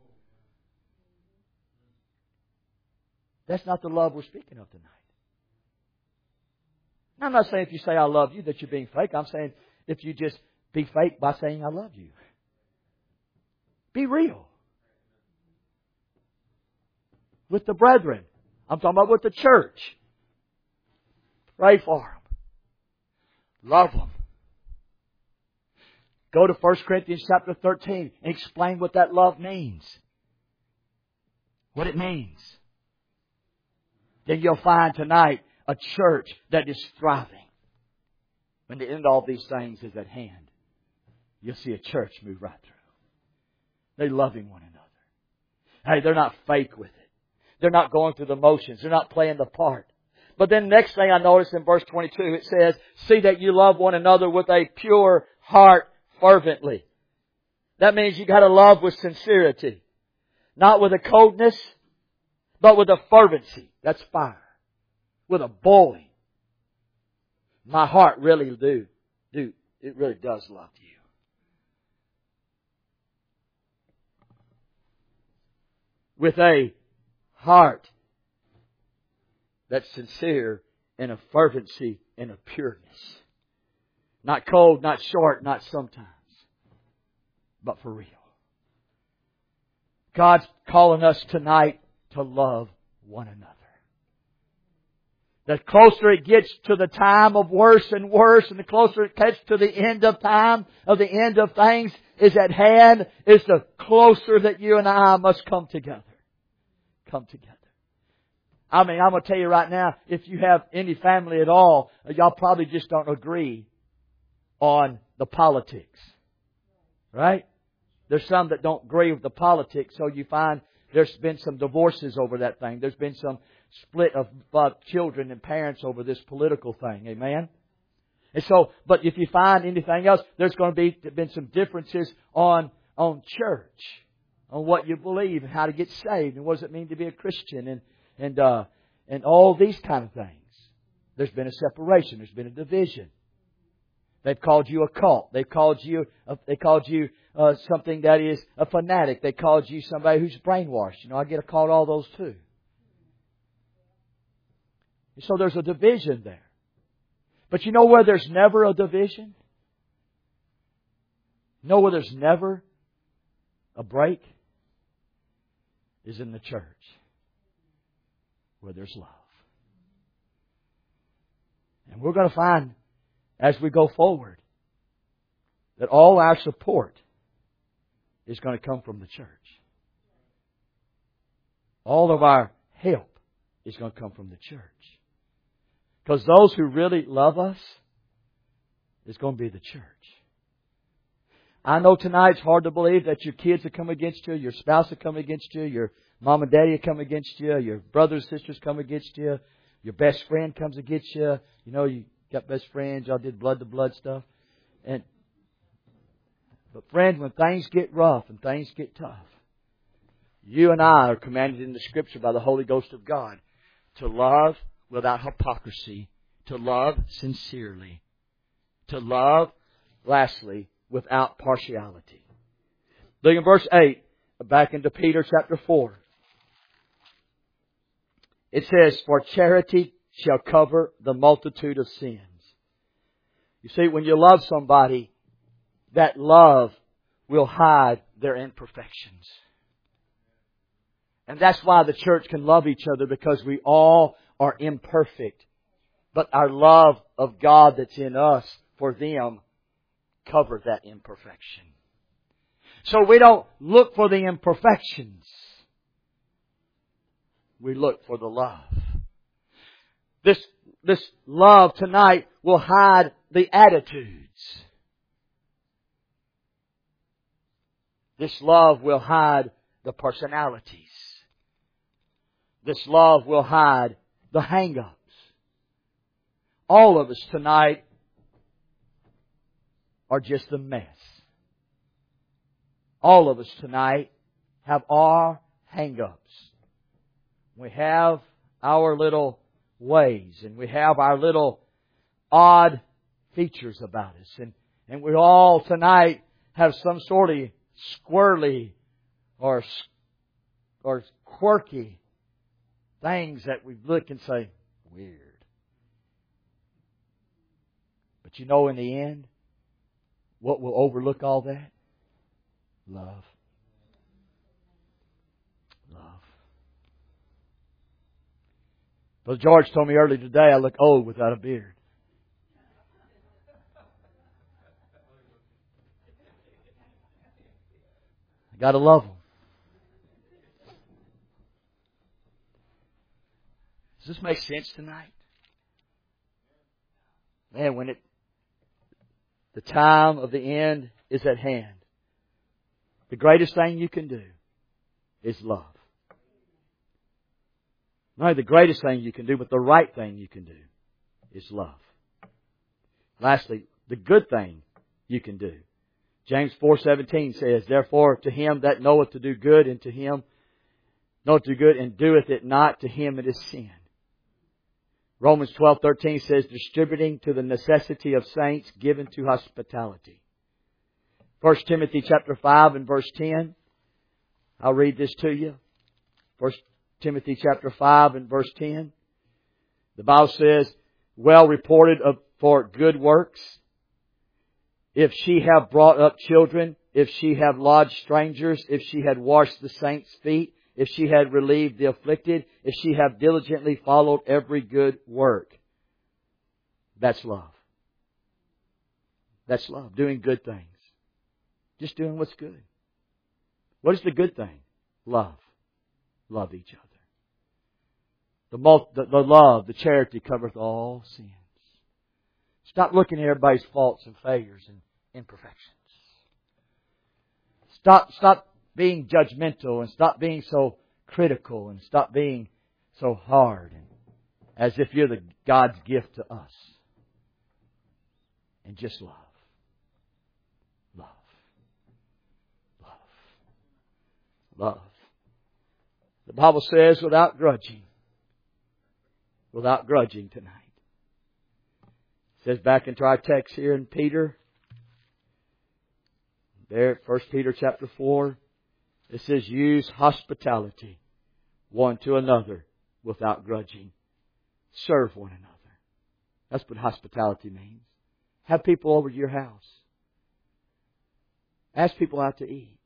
That's not the love we're speaking of tonight. I'm not saying if you say "I love you" that you're being fake. I'm saying if you just be fake by saying "I love you." Be real. With the brethren. I'm talking about with the church. Pray for them. Love them. Go to 1 Corinthians chapter 13 and explain what that love means. What it means. Then you'll find tonight a church that is thriving. When the end of all these things is at hand, you'll see a church move right through. They're loving one another. Hey, they're not fake with it. They're not going through the motions. They're not playing the part. But then the next thing I notice in verse 22, it says, see that you love one another with a pure heart fervently. That means you got to love with sincerity. Not with a coldness, but with a fervency. That's fire. With a boiling. My heart really it really does love you. With a heart that's sincere and a fervency and a pureness. Not cold, not short, not sometimes, but for real. God's calling us tonight to love one another. The closer it gets to the time of worse and worse, and the closer it gets to the end of time, of the end of things is at hand, is the closer that you and I must come together. Come together. I mean, I'm going to tell you right now, if you have any family at all, y'all probably just don't agree on the politics. Right? There's some that don't agree with the politics, so you find there's been some divorces over that thing. There's been some split of children and parents over this political thing. Amen? And so, but if you find anything else, there's going to been some differences on church, on what you believe and how to get saved and what does it mean to be a Christian and all these kind of things. There's been a separation. There's been a division. They've called you a cult. They've called you something that is a fanatic. They called you somebody who's brainwashed. You know, I get called all those too. So there's a division there. But you know where there's never a division? You know where there's never a break? Is in the church. Where there's love. And we're going to find, as we go forward, that all our support is going to come from the church. All of our help is going to come from the church. Because those who really love us is going to be the church. I know tonight it's hard to believe that your kids will come against you, your spouse will come against you, your mom and daddy will come against you, your brothers and sisters come against you, your best friend comes against you. You know, you got best friends, y'all did blood-to-blood stuff. But friend, when things get rough and things get tough, you and I are commanded in the Scripture by the Holy Ghost of God to love without hypocrisy, to love sincerely, to love, lastly, without partiality. Look in verse 8, back into Peter chapter 4. It says, for charity shall cover the multitude of sins. You see, when you love somebody, that love will hide their imperfections. And that's why the church can love each other, because we all are imperfect. But our love of God that's in us for them covers that imperfection. So we don't look for the imperfections. We look for the love. This love tonight will hide the attitudes. This love will hide the personalities. This love will hide the hang-ups. All of us tonight are just a mess. All of us tonight have our hang-ups. We have our little ways and we have our little odd features about us. And we all tonight have some sort of squirrely or quirky things that we look and say, weird. But you know, in the end, what will overlook all that? Love. Love. Brother George told me earlier today I look old without a beard. I got to love them. Does this make sense tonight? Man, when the time of the end is at hand, the greatest thing you can do is love. Not only the greatest thing you can do, but the right thing you can do is love. Lastly, the good thing you can do. James 4:17 says, Therefore to him that knoweth to do good, and to him knoweth to do good, and doeth it not, to him it is sin. Romans 12:13 says, Distributing to the necessity of saints, given to hospitality. 1 Timothy chapter 5 and verse 10. I'll read this to you. 1 Timothy chapter 5 and verse 10. The Bible says, Well reported for good works, if she have brought up children, if she have lodged strangers, if she had washed the saints' feet, if she had relieved the afflicted, if she have diligently followed every good work. That's love. That's love. Doing good things. Just doing what's good. What is the good thing? Love. Love each other. The love, the charity covereth all sins. Stop looking at everybody's faults and failures and imperfections. Stop being judgmental and stop being so critical and stop being so hard and as if you're the God's gift to us. And just love. Love. Love. Love. The Bible says without grudging. Without grudging tonight. It says back into our text here in Peter. There, 1 Peter chapter 4. It says, use hospitality one to another without grudging. Serve one another. That's what hospitality means. Have people over to your house. Ask people out to eat.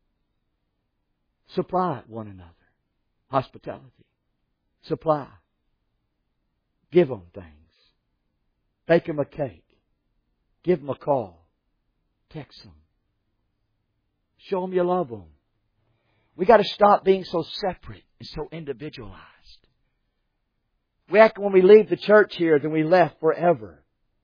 Supply one another. Hospitality. Supply. Give them things. Bake them a cake. Give them a call. Text them. Show them you love them. We got to stop being so separate and so individualized. We act when we leave the church here than we left forever.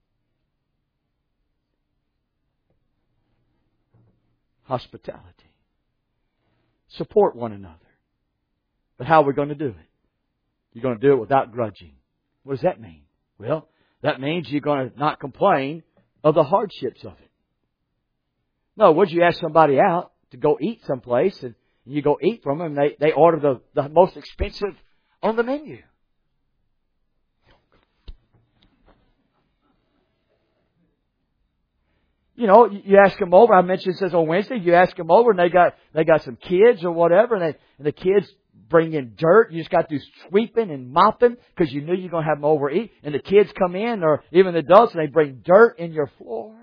Hospitality. Support one another. But how are we going to do it? You're going to do it without grudging. What does that mean? Well, that means you're going to not complain of the hardships of it. No, would you ask somebody out to go eat someplace and you go eat from them and they order the most expensive on the menu? You know, you ask them over. I mentioned this on Wednesday. You ask them over, and they got some kids or whatever, and the kids bring in dirt. You just got to do sweeping and mopping because you knew you're going to have them over eat. And the kids come in, or even the adults, and they bring dirt in your floor.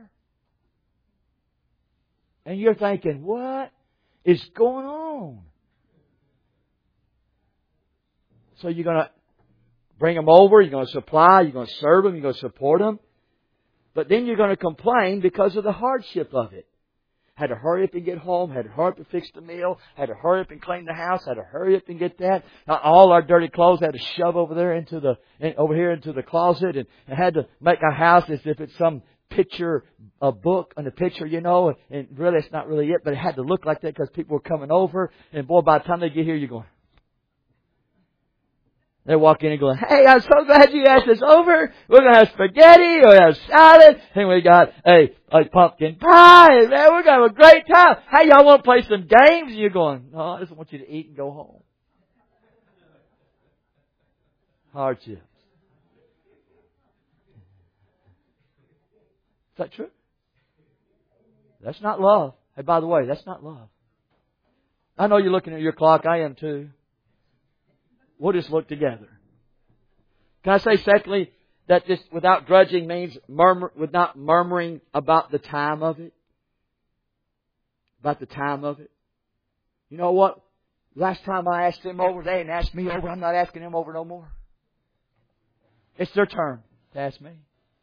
And you're thinking, what is going on? So you're going to bring them over. You're going to supply. You're going to serve them. You're going to support them. But then you're going to complain because of the hardship of it. Had to hurry up and get home. Had to hurry up and fix the meal. Had to hurry up and clean the house. Had to hurry up and get that. All our dirty clothes had to shove over there over here into the closet, and had to make our house as if it's some picture, a book and a picture, you know. And really, it's not really it, but it had to look like that because people were coming over. And boy, by the time they get here, you're going. They walk in and go, hey, I'm so glad you asked us over. We're going to have spaghetti, we're going to have salad, and we got a pumpkin pie. Man, we're going to have a great time. Hey, y'all want to play some games? And you're going, no, I just want you to eat and go home. Hardships. Is that true? That's not love. Hey, by the way, that's not love. I know you're looking at your clock. I am too. We'll just look together. Can I say secondly that this without grudging means with not murmuring about the time of it? About the time of it. You know what? Last time I asked them over, they didn't ask me over. I'm not asking them over no more. It's their turn to ask me.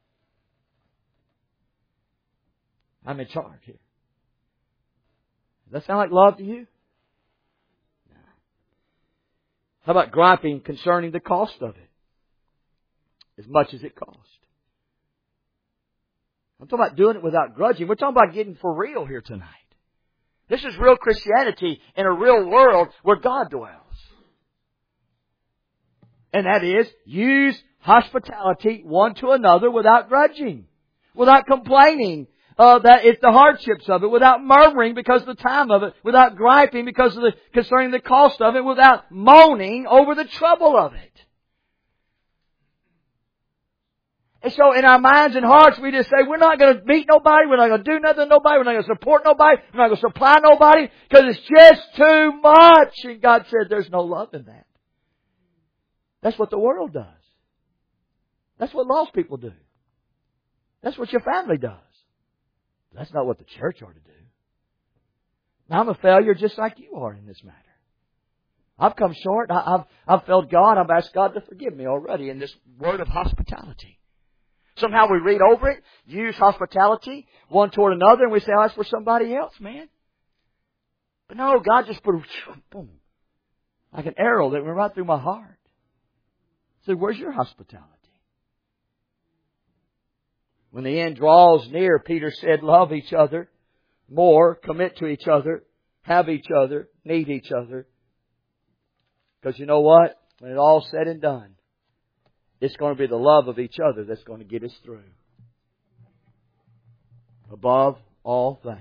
I'm in charge here. Does that sound like love to you? No. How about griping concerning the cost of it? As much as it costs. I'm talking about doing it without grudging. We're talking about getting for real here tonight. This is real Christianity in a real world where God dwells. And that is, use hospitality one to another without grudging, without complaining that it's the hardships of it, without murmuring because of the time of it, without griping because of concerning the cost of it, without moaning over the trouble of it. And so in our minds and hearts, we just say, we're not going to meet nobody, we're not going to do nothing to nobody, we're not going to support nobody, we're not going to supply nobody, because it's just too much. And God said there's no love in that. That's what the world does. That's what lost people do. That's what your family does. That's not what the church ought to do. Now, I'm a failure just like you are in this matter. I've come short. I've failed God. I've asked God to forgive me already in this word of hospitality. Somehow we read over it, use hospitality one toward another, and we say, oh, that's for somebody else, man. But no, God just put boom, like an arrow that went right through my heart. So where's your hospitality? When the end draws near, Peter said, love each other more, commit to each other, have each other, need each other. Because you know what? When it's all said and done, it's going to be the love of each other that's going to get us through. Above all things.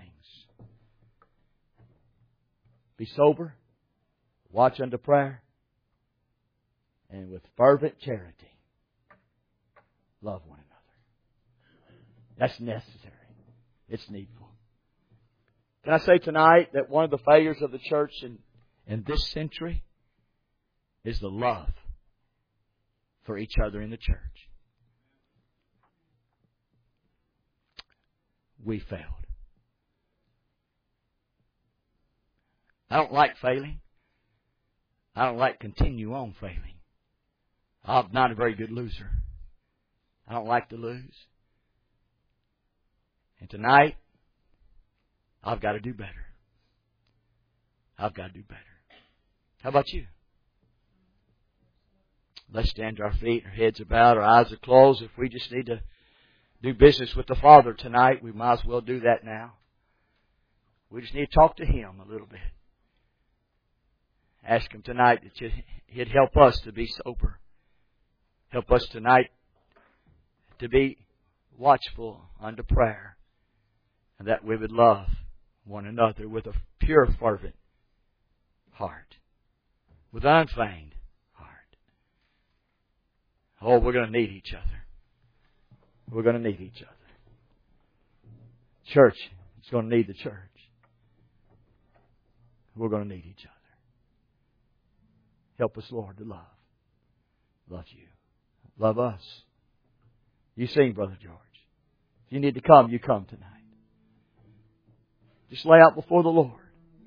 Be sober, watch unto prayer, and with fervent charity, love one another. That's necessary. It's needful. Can I say tonight that one of the failures of the church in this century is the love for each other in the church? We failed. I don't like failing. I don't like continue on failing. I'm not a very good loser. I don't like to lose. And tonight, I've got to do better. I've got to do better. How about you? Let's stand to our feet, our heads are bowed, our eyes are closed. If we just need to do business with the Father tonight, we might as well do that now. We just need to talk to Him a little bit. Ask Him tonight that He'd help us to be sober. Help us tonight to be watchful unto prayer. And that we would love one another with a pure, fervent heart. With an unfeigned heart. Oh, we're going to need each other. We're going to need each other. Church is going to need the church. We're going to need each other. Help us, Lord, to love. Love you. Love us. You sing, Brother George. If you need to come, you come tonight. Just lay out before the Lord.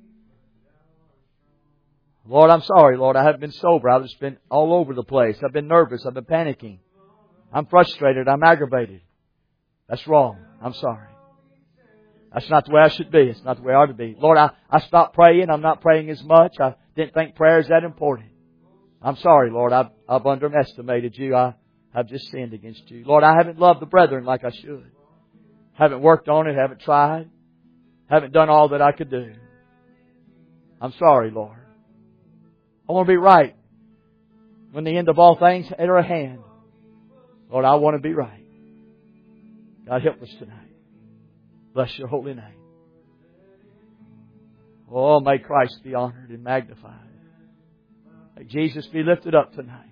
Lord, I'm sorry, Lord. I haven't been sober. I've just been all over the place. I've been nervous. I've been panicking. I'm frustrated. I'm aggravated. That's wrong. I'm sorry. That's not the way I should be. It's not the way I ought to be. Lord, I stopped praying. I'm not praying as much. I didn't think prayer is that important. I'm sorry, Lord. I've underestimated you. I've just sinned against you. Lord, I haven't loved the brethren like I should. Haven't worked on it. Haven't tried. Haven't done all that I could do. I'm sorry, Lord. I want to be right when the end of all things is at our hand. Lord, I want to be right. God, help us tonight. Bless your holy name. Oh, may Christ be honored and magnified. May Jesus be lifted up tonight.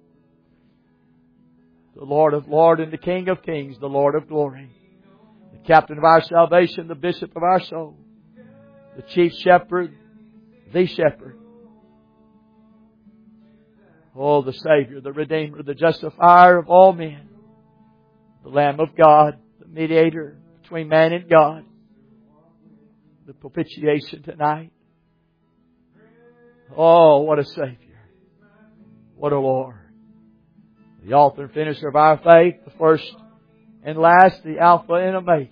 The Lord of Lords and the King of Kings, the Lord of glory. The captain of our salvation, the bishop of our soul. The chief shepherd, the shepherd. Oh, the Savior, the Redeemer, the justifier of all men. The Lamb of God, the mediator between man and God. The propitiation tonight. Oh, what a Savior. What a Lord. The author and finisher of our faith, the first and last, the Alpha and Omega.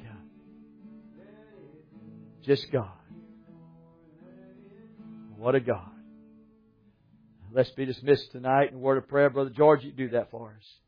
Just God. What a God. Let's be dismissed tonight in a word of prayer. Brother George, you do that for us.